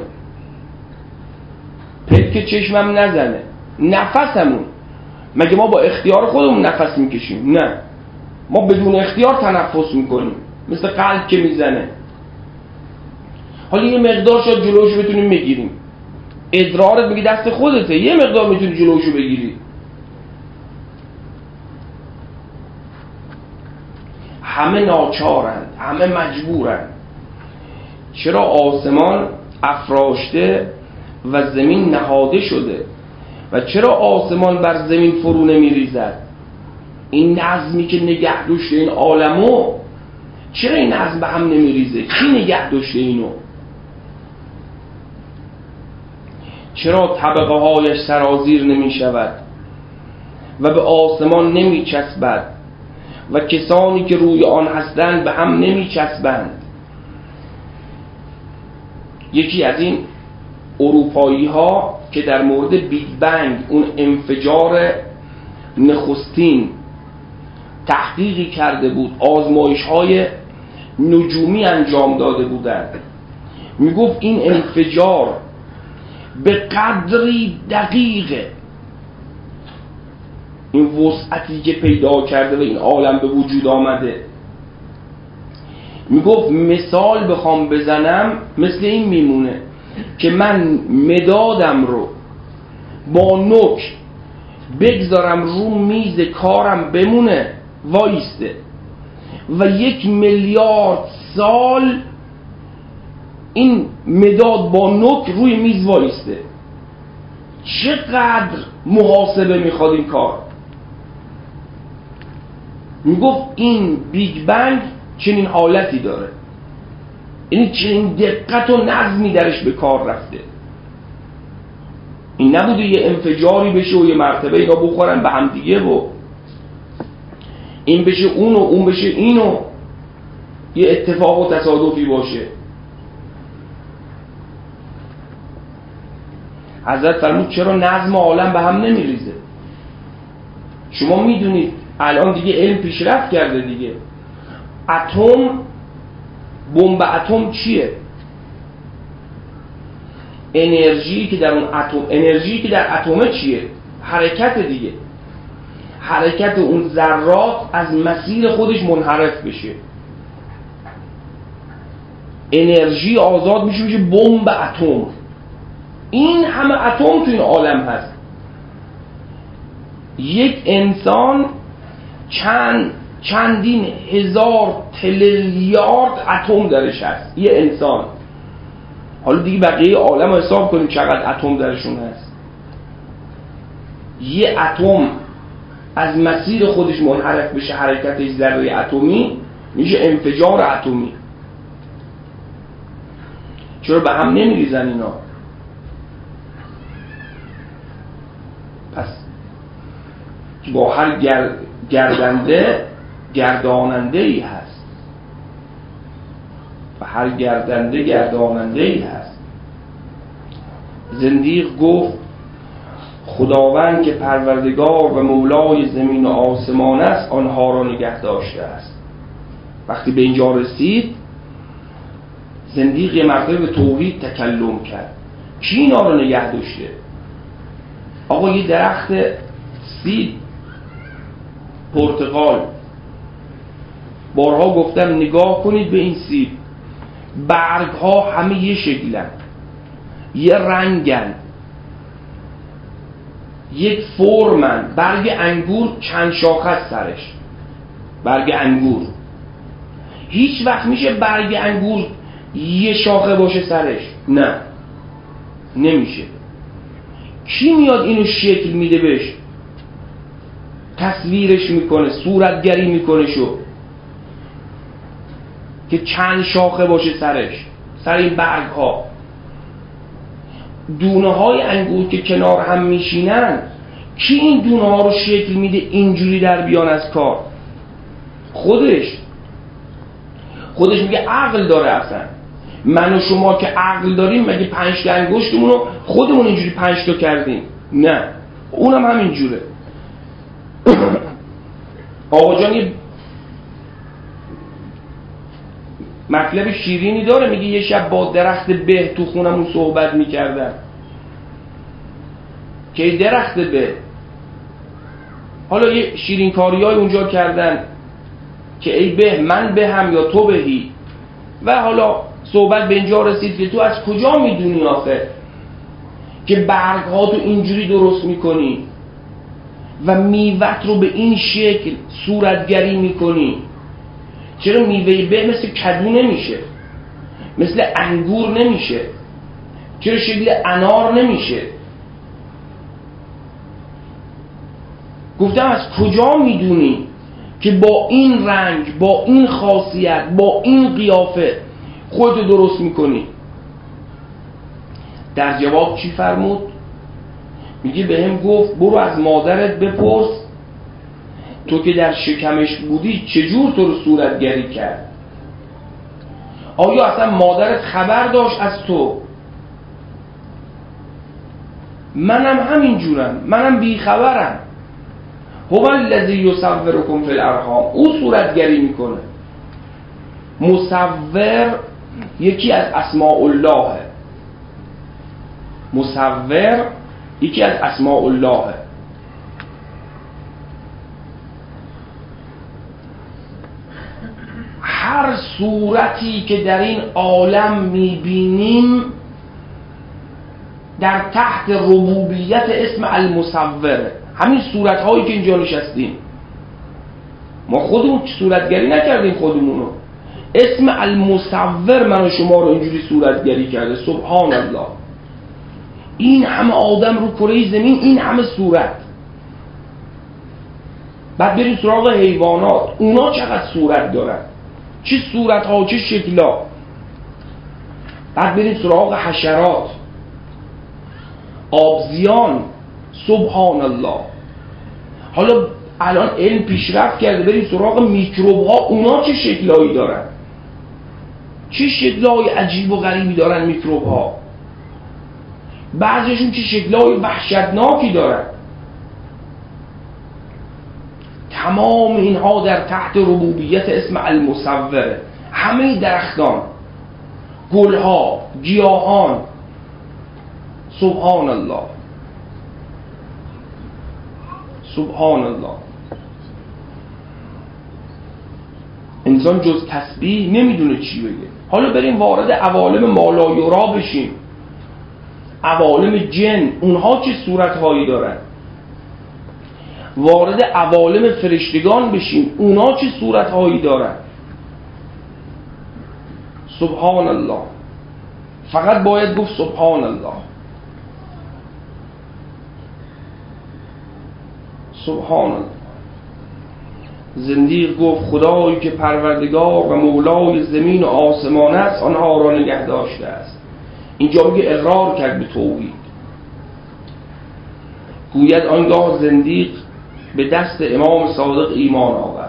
پلک چشمم نزنه، نفسمون، مگه ما با اختیار خودمون نفس میکشیم؟ نه، ما بدون اختیار تنفس میکنیم، مثل قلب که میزنه. حالا یه مقدار شاید جلوشو بتونیم بگیریم، ادرارت میگه دست خودته، یه مقدار میتونی جلوشو بگیری. همه ناچارند، همه مجبورند. چرا آسمان افراشته و زمین نهاده شده و چرا آسمان بر زمین فرو نمیریزد؟ این نظمی که نگه داشته این عالمو، چرا این نظم به هم نمیریزه؟ کی نگه داشته اینو؟ چرا طبقه هایش سرازیر نمی شود و به آسمان نمی چسبد و کسانی که روی آن هستند به هم نمی چسبند؟ یکی از این اروپایی ها که در مورد بیگ بنگ، اون انفجار نخستین، تحقیقی کرده بود، آزمایش های نجومی انجام داده بودند، میگفت این انفجار به قدری دقیقه، این وسعتی که پیدا کرده و این عالم به وجود آمده، میگفت مثال بخوام بزنم مثل این میمونه که من مدادم رو با نوک بگذارم رو میز کارم بمونه وایسته و یک میلیارد سال این مداد با نوک روی میز وایسته. چقدر محاسبه میخواد این کار؟ میگفت این بیگ بنگ چنین حالتی داره، یعنی چنین دقت و نظمی درش به کار رفته. این نبوده یه انفجاری بشه و یه مرتبه اینا بخورن به هم دیگه و این بشه اون و اون بشه اینو. یه اتفاق و تصادفی باشه. حضرت فرمود چرا نظم عالم به هم نمیریزه؟ شما میدونید الان دیگه علم پیشرفت کرده دیگه. اتم، بمب اتم چیه؟ انرژی که در اون اتم، انرژی که در اتم چیه؟ حرکت دیگه. حرکت اون ذرات از مسیر خودش منحرف بشه، انرژی آزاد میشه، میشه بمب اتم. این همه اتم تو این عالم هست. یک انسان چند چندین هزار تریلیارد اتم درش هست. یه انسان. حالا دیگه بقیه عالم رو حساب کنیم چقدر اتم درشون هست. یه اتم از مسیر خودش منحرف بشه، حرکتش ذره اتمی میشه انفجار اتمی. چرا به هم نمیریزن اینا؟ پس با هر گر... گردنده گرداننده ای هست و هر گردنده گرداننده ای هست. زندیق گفت خداوند که پروردگار و مولای زمین و آسمان است آنها را نگه داشته است. وقتی به اینجا رسید زندیق یه مرتبه به توحید تکلم کرد. کی اینا رو نگه داشته؟ آقا یه درخت سیب پرتقال، بارها گفتم نگاه کنید به این سیب، برگ ها همه یه شکلن، یه رنگن، یک فرمن. برگ انگور چند شاخه است سرش، برگ انگور. هیچ وقت میشه برگ انگور یه شاخه باشه سرش؟ نه، نمیشه. کی میاد اینو شکل میده بهش، تصویرش میکنه، صورتگری میکنه شو که چند شاخه باشه سرش، سر این برگ ها؟ دونه های انگور که کنار هم میشینن، کی این دونه ها رو شکل میده اینجوری در بیان از کار؟ خودش. خودش میگه عقل داره. اصلا من و شما که عقل داریم مگه پنج تا انگشتمون رو خودمون اینجوری پنج تا کردیم؟ نه، اونم همین جوره. آقا جان یه مطلب شیرینی داره، میگه یه شب با درخت به تو خونمون صحبت میکردن. که درخت به، حالا یه شیرین کاری های اونجا کردن که ای به من به هم یا تو بهی، و حالا صحبت به اینجا رسید که تو از کجا میدونی آخه که برگ ها تو اینجوری درست میکنی و میوت رو به این شکل صورتگری میکنی؟ چرا میوه به مثل کدو نمیشه، مثل انگور نمیشه، چرا شکل انار نمیشه؟ گفتم از کجا میدونی که با این رنگ، با این خاصیت، با این قیافه خودت درست میکنی؟ در جواب چی فرمود؟ میگه به هم گفت برو از مادرت بپرس تو که در شکمش بودی چجور تو رو صورتگری کرد؟ آیا اصلا مادرت خبر داشت از تو؟ منم همین جورم، منم بیخبرم. هو الذی یصورکم فی الارحام، او صورتگری میکنه. مصور یکی از اسماء الله، مصور یکی از اسماء الله. هر صورتی که در این عالم میبینیم در تحت ربوبیت اسم المصور. همین صورت هایی که اینجا نشستیم ما خودمون صورتگری نکردیم خودمونو، اسم المصور من و شما رو اینجوری صورتگری کرده. سبحان الله. این همه آدم رو کره زمین، این همه صورت. بعد بریم سراغ حیوانات، اونا چقدر صورت دارن، چه صورت ها، چه شکلا. بعد بریم سراغ حشرات، آبزیان. سبحان الله. حالا الان علم پیشرفت کرده، بریم سراغ میکروب ها، اونا چه شکلایی دارن. چه شکل‌های عجیب و غریبی دارن میکروب ها، بعضیشون چه شکل‌های وحشتناکی دارن. تمام اینها در تحت ربوبیت اسم المصوره. همه درختان، گلها، گیاهان، سبحان الله سبحان الله. انسان جز تسبیح نمیدونه چی بگه. حالا بریم وارد عوالم مالایورا بشیم. عوالم جن، اونها چه صورتهایی دارن؟ وارد عوالم فرشتگان بشیم، اونها چه صورتهایی دارن؟ سبحان الله. فقط باید گفت سبحان الله سبحان الله. زندیق گفت خدایی که پروردگار و مولای زمین و آسمان است آنها را نگه داشته است. اینجا میگه اقرار کرد به توحید. گوید آنگاه زندیق به دست امام صادق ایمان آورد.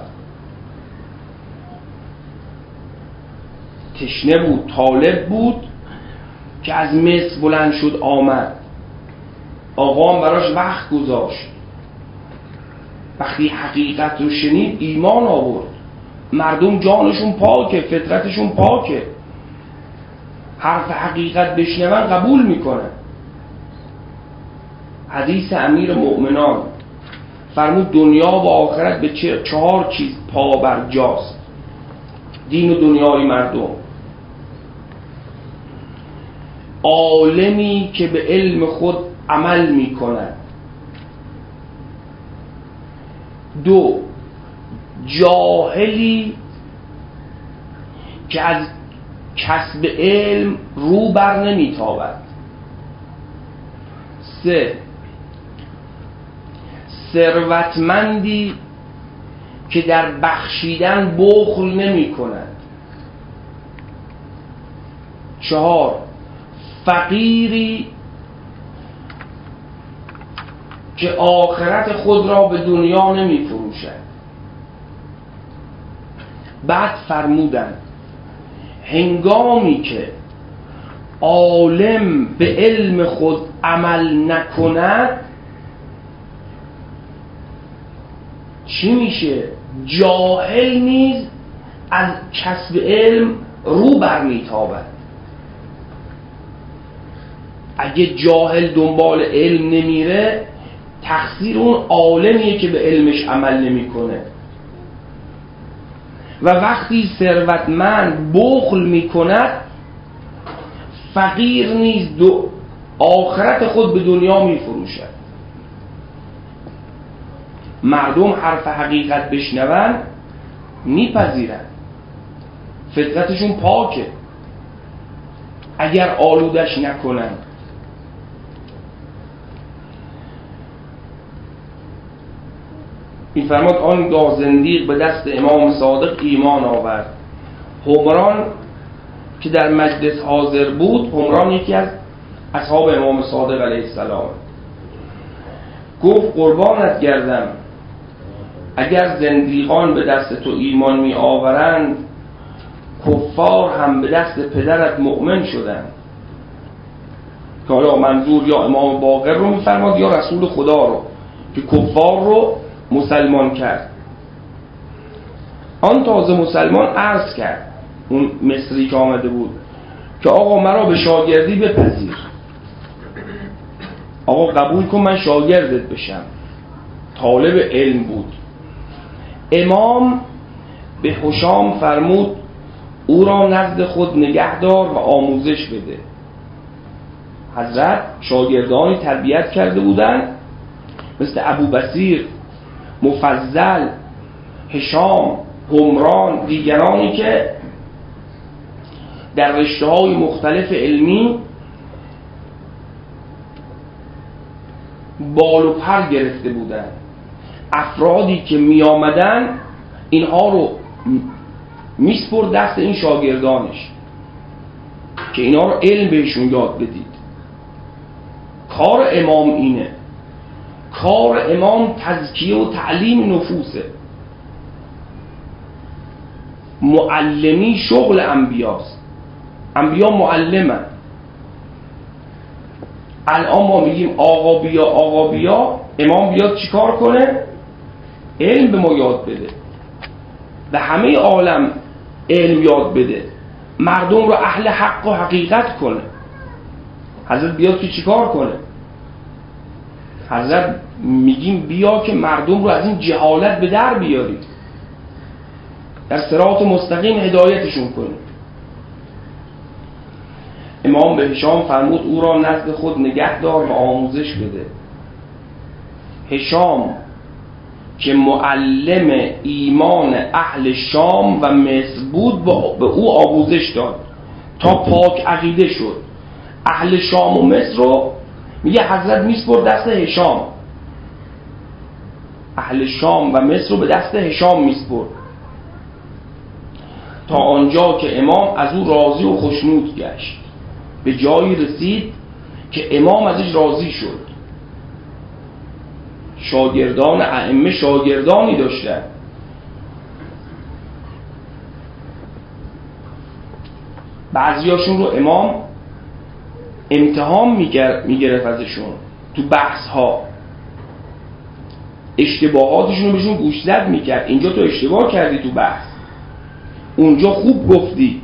تشنه بود، طالب بود که از مصر بلند شد آمد. آقا هم براش وقت گذاشت. وقتی حقیقت رو شنید ایمان آورد. مردم جانشون پاکه، فطرتشون پاکه، حرف حقیقت بشنون قبول میکنن. حدیث امیر مؤمنان فرمود دنیا و آخرت به چهار چیز پا بر جاست، دین و دنیای مردم. عالمی که به علم خود عمل میکند. دو، جاهلی که از کسب علم رو بر نمیتابد. سه، ثروتمندی که در بخشیدن بخل نمی کند. چهار، فقیری که آخرت خود را به دنیا نمی فروشد. بعد فرمودند هنگامی که عالم به علم خود عمل نکند چی میشه؟ جاهل نیز از کسب علم رو برمیتابد. اگه جاهل دنبال علم نمیره تقصیر اون عالمیه که به علمش عمل نمیکنه. و وقتی ثروتمند بخل میکند فقیر نیز دو آخرت خود به دنیا میفروشد. مردم حرف حقیقت بشنون میپذیرن، فطرتشون پاکه اگر آلودش نکنن. این فرماد آنگاه زندیق به دست امام صادق ایمان آورد. حمران که در مجلس حاضر بود، حمران یکی از اصحاب امام صادق علیه السلام، گفت قربانت گردم اگر زندیقان به دست تو ایمان می آورند کفار هم به دست پدرت مؤمن شدند. که حالا منظور یا امام باقر رو می فرماد یا رسول خدا رو که کفار رو مسلمان کرد. آن تازه مسلمان عرض کرد، اون مصری که آمده بود، که آقا مرا به شاگردی بپذیر، آقا قبول کن من شاگردت بشم. طالب علم بود. امام به حشام فرمود او را نزد خود نگهدار و آموزش بده. حضرت شاگردانی تربیت کرده بودند مثل ابو بصیر، مفضل، هشام، حمران، دیگرانی که در رشته‌های مختلف علمی بال و پر گرفته بودند. افرادی که می آمدن اینها رو میسپرد دست این شاگردانش که اینها رو علم بهشون یاد بدید. کار امام اینه. کار امام تزکیه و تعلیم نفوسه. معلمی شغل انبیاست. انبیا معلمن. الان ما میگیم آقا بیا آقا بیا، امام بیاد چیکار کنه؟ علم به ما یاد بده، به همه عالم علم یاد بده، مردم رو اهل حق و حقیقت کنه. حضرت بیاد که چیکار کنه؟ حضرت میگیم بیا که مردم رو از این جهالت به در بیاری، در صراط مستقیم هدایتشون کنی. امام به هشام فرمود او را نزد خود نگه دار و آموزش بده. هشام که معلم ایمان اهل شام و مصر بود به او آموزش داد تا پاک عقیده شد. اهل شام و مصر رو میگه حضرت میسپرد دست هشام، اهل شام و مصر رو به دست هشام میسپرد تا آنجا که امام از او راضی و خوشنود گشت. به جایی رسید که امام ازش راضی شد. شاگردان ائمه شاگردانی داشتن، بعضیاشون رو امام امتحان میگرفت ازشون تو بحث ها، اشتباهاتشون رو بهشون گوشزد میکرد. اینجا تو اشتباه کردی تو بحث، اونجا خوب گفتی.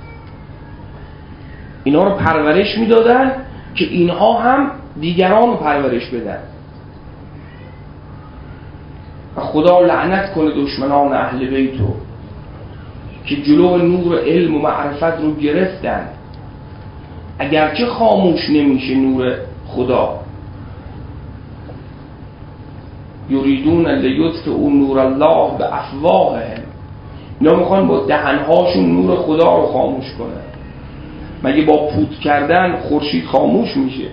اینا رو پرورش میدادن که اینها هم دیگران رو پرورش بدن. و خدا لعنت کنه دشمنان اهل بیتو که جلو نور علم و معرفت رو گرفتن، اگرچه خاموش نمیشه نور خدا. یریدون لیطفئوا نور الله به افواههم، اینا میخوان با دهنهاشون نور خدا رو خاموش کنن. مگه با پوت کردن خورشید خاموش میشه؟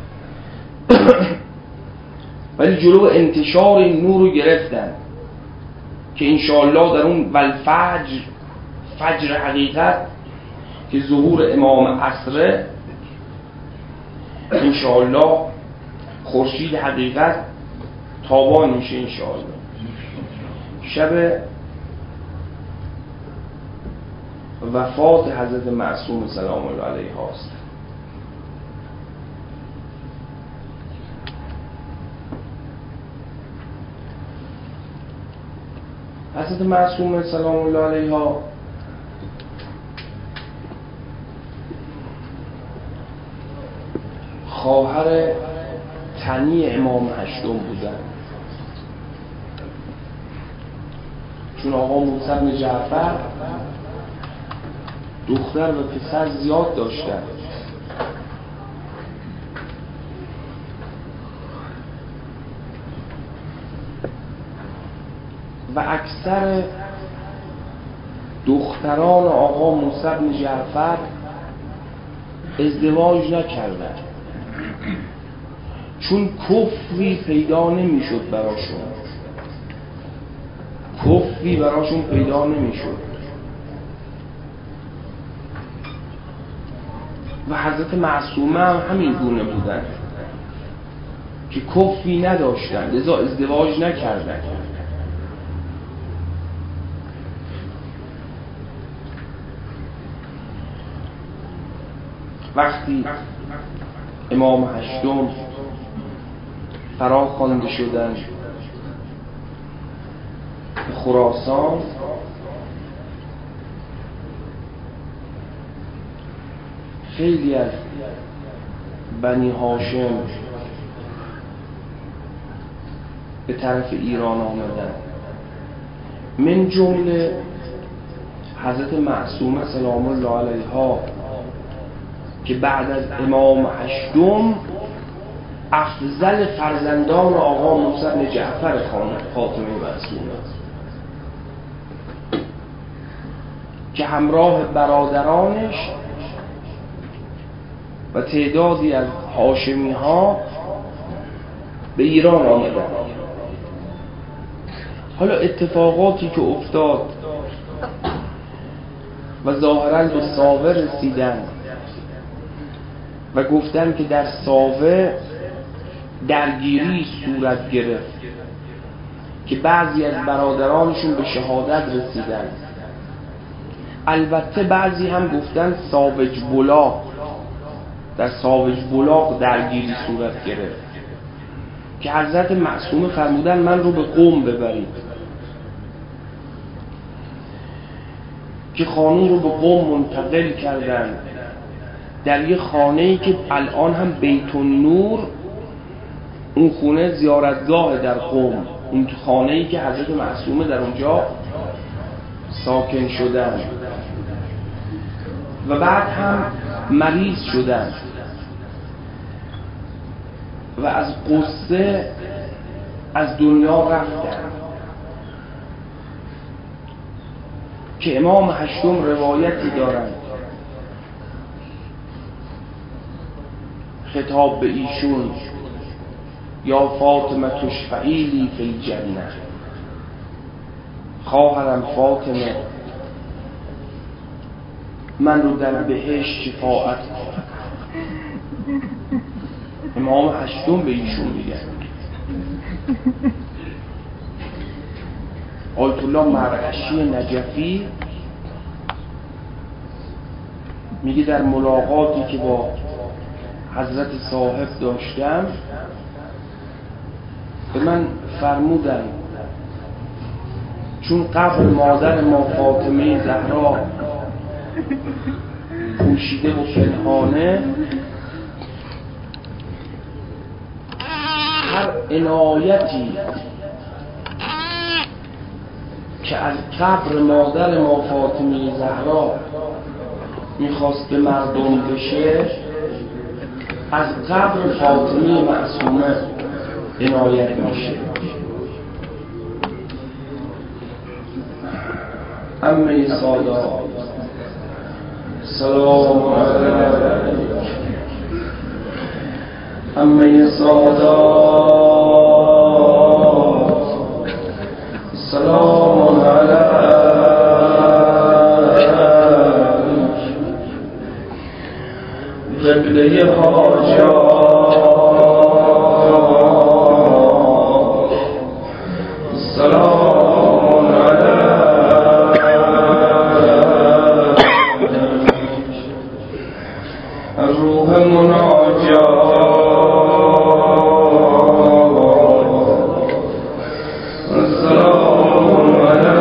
ولی جلو انتشار این نور رو گرفتن که انشاءالله در اون والفجر، فجر حقیقت که ظهور امام عصره، انشاءالله خورشید حقیقت تابان میشه. انشاءالله شب وفات حضرت معصوم سلام الله علیه هاست. حضرت معصوم سلام الله علیه ها خواهر تنی امام هشتم بودن، چون آقا موسی بن جعفر دختر و پسر زیاد داشتن. و اکثر دختران آقا موسی بن جعفر ازدواج نکردن، چون کفری پیدا نمیشد براشون، کفری براشون پیدا نمیشد. و حضرت معصومه هم همین گونه بودن که کفری نداشتن، لذا ازدواج نکردن. وقتی امام هشتم فرا خوانده شدن به خراسان، خیلی از بنی هاشم به طرف ایران آمدن، من جمله حضرت معصومه سلام الله علیها که بعد از امام هشتم افضل فرزندان آقا موسی بن جعفر خاتمه معصومه، که همراه برادرانش و تعدادی از هاشمی ها به ایران آمدن. حالا اتفاقاتی که افتاد و ظاهراً به ساوه رسیدن و گفتن که در ساوه درگیری صورت گرفت که بعضی از برادرانشون به شهادت رسیدن. البته بعضی هم گفتن ساوج بلاغ، در ساوج بلاغ درگیری صورت گرفت که حضرت معصومه فرمودن من رو به قم ببرید، که خانوم رو به قم منتقل کردن در یه خانه‌ای که الان هم بیت النور، اون خونه زیارتگاه در قم، اون خانه‌ای که حضرت معصومه در اونجا ساکن شدن و بعد هم مریض شدن و از قصه از دنیا رفتن، که امام هشتم روایتی دارند خطاب به ایشون، یا فاطمه تشفعیلی فی الجنه، خواهرم فاطمه من رو در بهشت شفاعت کن. امام هشتم به ایشون میگن. آیت الله مرعشی نجفی میگه در ملاقاتی که با حضرت صاحب داشتم به من فرمودن چون قبر مادر ما فاطمه زهرا پوشیده و پنهانه، هر عنایتی که از قبر مادر ما فاطمه زهرا میخواست به مردم بشه از قبر فاطمه معصومه عنایت میشه. امی سادات سلام علیک، امی سادات سلام علیک، قبله حاجات سلام علیک، روح مناجات سلام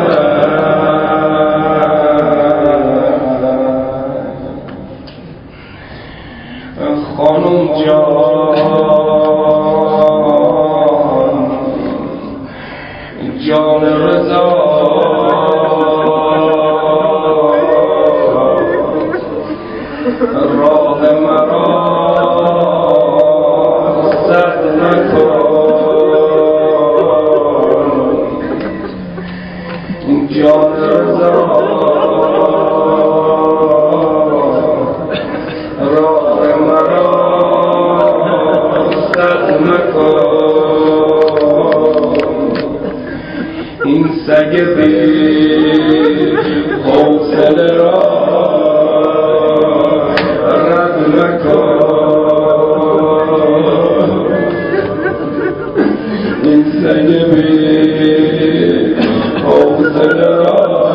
علیک، خانم جان جان رضا راه مرا سد نکن، جان رضا راه مرا سد نکن، این سگ بی حوصله را رد مکن، این سگ بی حوصله را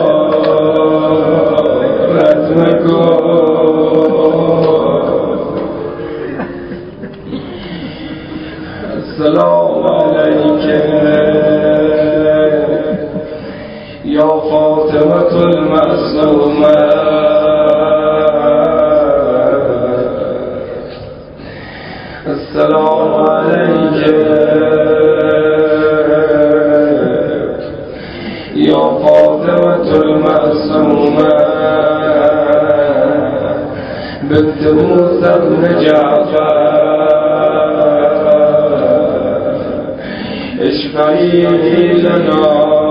رد مکن. السلام علیک یا فاطمة المعصومة، السلام علیک یا فاطمة المعصومة بنت موسى بن جعفر، اشفعي لنا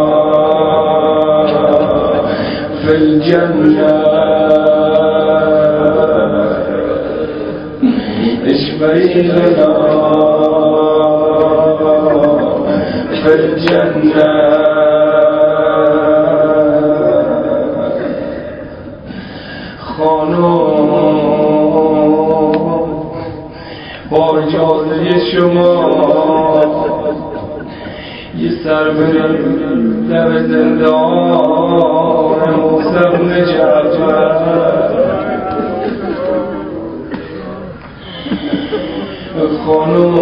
في الجنة، اشفعي لنا في الجنة. خانم با اجازه شما یه سر برم در زندان موسم نجفر خانم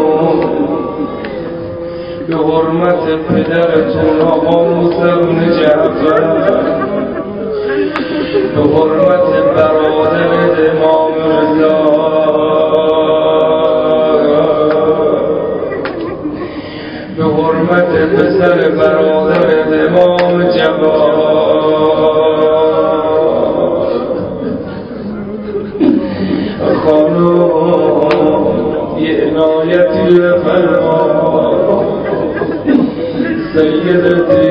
به حرمت پدرتون آقا موسم نجفر به حرمت برادر امام رضا به حرمت پسر برادر امام جواد خانم یه عنایتی فرما سیدتی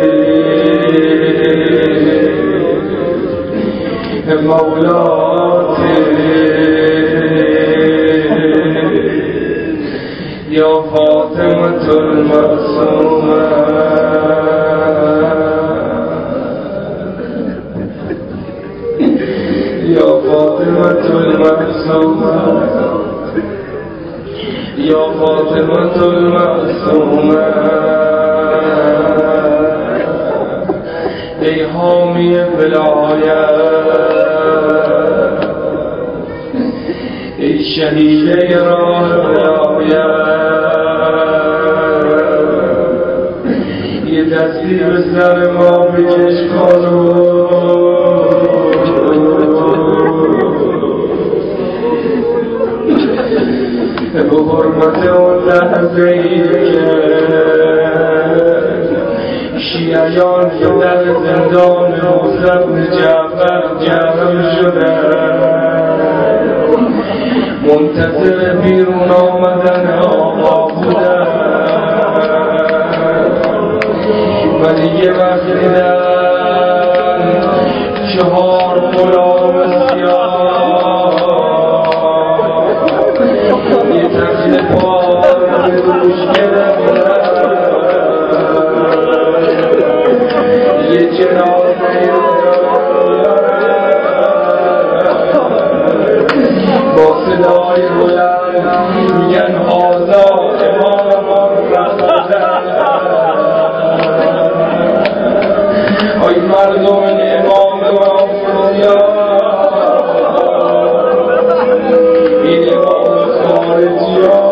مولاتی یا فاطمة المعصومة یا فاطمة المعصومة یا فاطمة المعصومة ای حامی ولایت ای شهیده راه ولایت یه دستی به سر ما بکش خانم به حرمت اون لحظه ای که شیعیان در زندان موسی بن جعفر جمع شدند منتظر بیرون آمدن آقا بودند ولی یه وقت دیدن چهار غلام سیاه یه تخت پار به دوش گرفتن یه جنازه با صدای بلند میگن هذا امام رسول ای مردم امام رسول این امام خارجی ها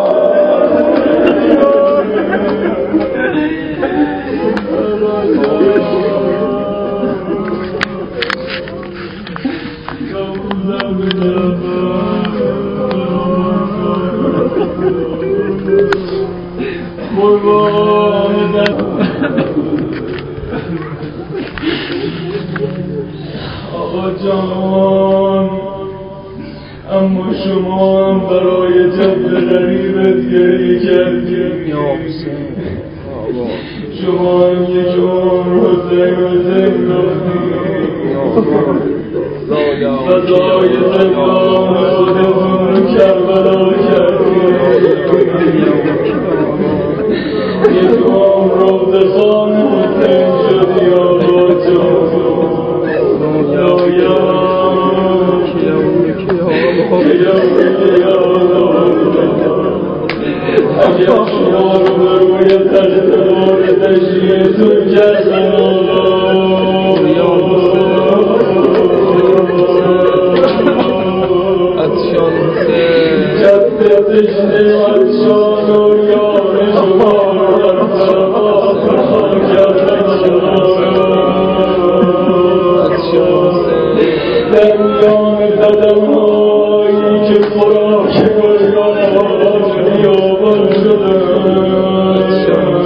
آقا جان اما شما هم برای جد غریبت گریه کردید شما هم یک عمر حسین حسین گفتید فضای زندان خودتون رو کربلا کردید یک عمر روضه خان حسین شدی آقا جان اگر شما رو به روی تخت بار تشریفتون کردن عطشان جد تشنه عطشان و یار شما در سرباز کردن در میان قدم‌هایی که خوراک گلگان بیابان شدند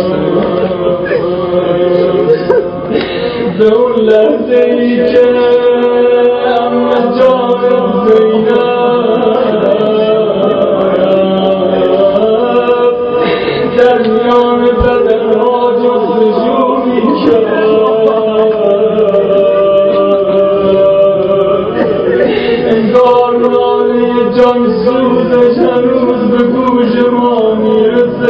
به اون لحظه‌ای که عمه جان زینب در میان قدم‌ها جستجو می‌کرد جان سوزش هنوز به گوش ما میرسه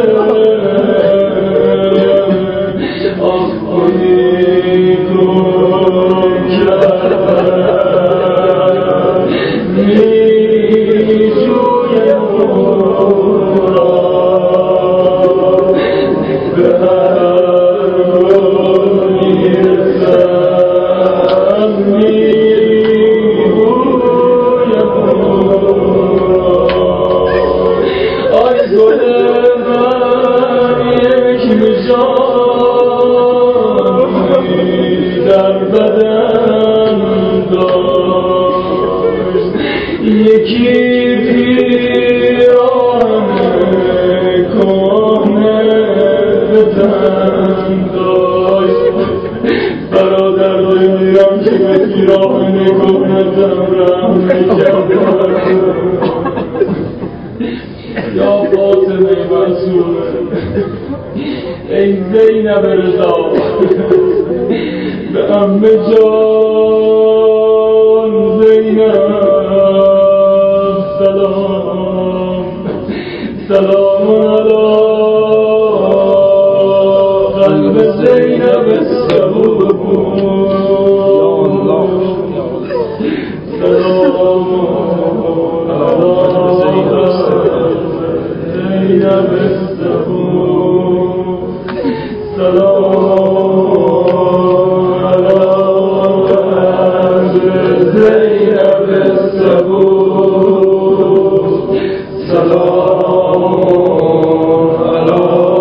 آخ کنی گم کرد میجوی مورا به هر من یک نشانی در بدن داشت، یکی پیراهن کهنه به تن داشت. برادرای میرم که به پیراهن کهنه رحم می‌کردن. یا فاطمه معصومه، ای زینب رضا، به عمه جان زینب سلام، سلام علی قلب زینب الصبور، سلام علی زینب الصبور، سلام علی زینب الصبور، سلام علی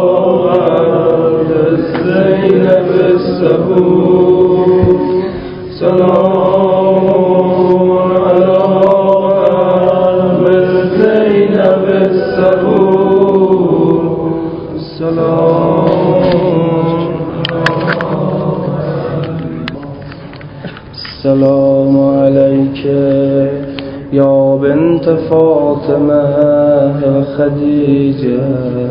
زینب الصبور، سلام علی زینب الصبور، سلام عليك يا بنت فاطمة خديجة،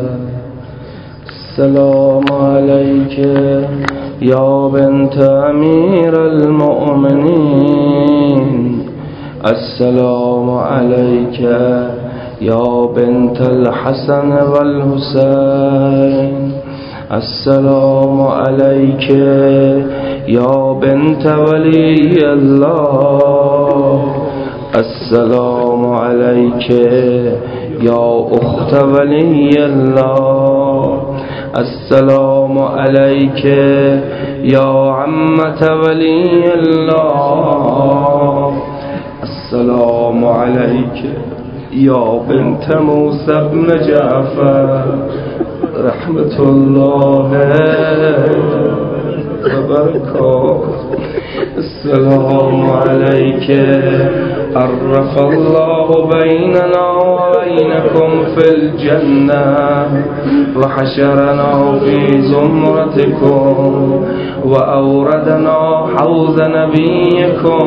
السلام عليك يا بنت أمير المؤمنين، السلام عليك يا بنت الحسن والحسين، السلام عليك يا بنت ولي الله، السلام عليك يا أخت ولي الله، السلام عليك يا عمة ولي الله، السلام عليك يا بنت موسى بن جعفر رحمة الله وبركاته، السلام عليك عرف الله بيننا وبينكم في الجنة وحشرنا في زمرتكم وأوردنا حوض نبيكم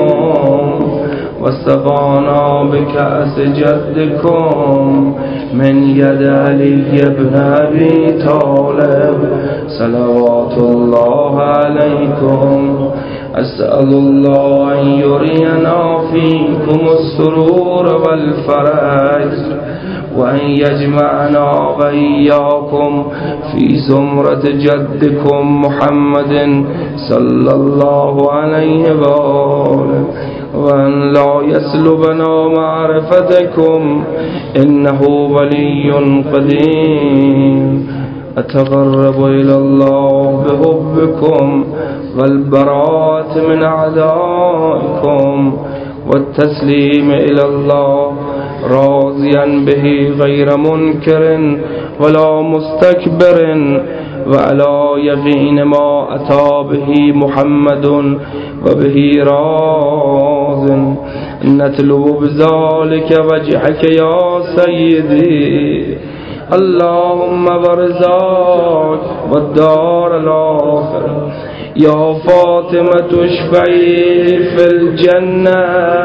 وسقانا بكأس جدكم من يد علي بن أبي طالب صلوات الله عليكم. أسأل الله أن يرينا فيكم السرور والفرج وأن يجمعنا وإياكم في زمرة جدكم محمد صلى الله عليه وآله، وأن لا يسلبنا معرفتكم إنه ولي قدير. أتقرب إلى الله بحبكم والبراءة من أعدائكم والتسليم إلى الله راضيا به غير منكر ولا مستكبر، وعلى يقين ما أتى به محمد وبه راض. نتلو بذلك وجهك يا سيدي اللهم ورزاك والدار الآخرة. يا فاطمة اشفعي في الجنة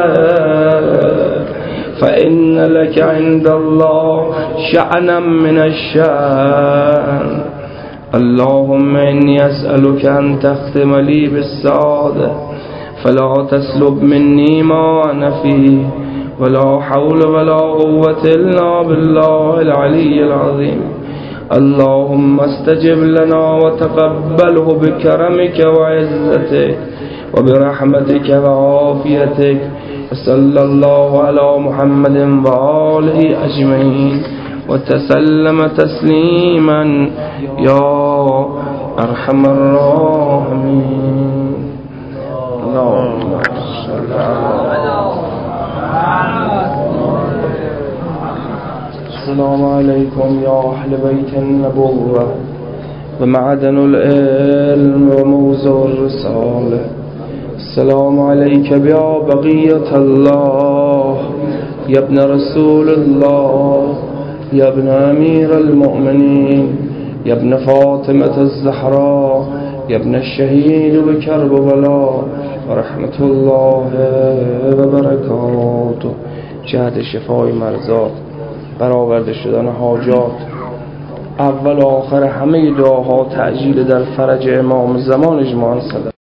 فإن لك عند الله شأنا من الشأن. اللهم إني أسألك أن تختم لي بالسعادة فلا تسلب مني ما أنا فيه، ولا حول ولا قوة إلا بالله العلي العظيم. اللهم استجب لنا وتقبله بكرمك وعزتك وبرحمتك وعافيتك. وصلى الله على محمد وآله أجمعين وتسلم تسليما يا أرحم الراحمين. اللهم صل على السلام عليكم يا أهل بيت النبوة ومعدن العلم وموضع الرسالة. السلام عليك يا بقية الله يا ابن رسول الله يا ابن أمير المؤمنين يا ابن فاطمة الزهراء يا ابن الشهيد بكربلاء ورحمة الله وبركاته. جهت شفای مرضات، برآورده شدن حاجات، اول و آخر همه دعاها تعجیل در فرج امام زمان اجماعاً صدق.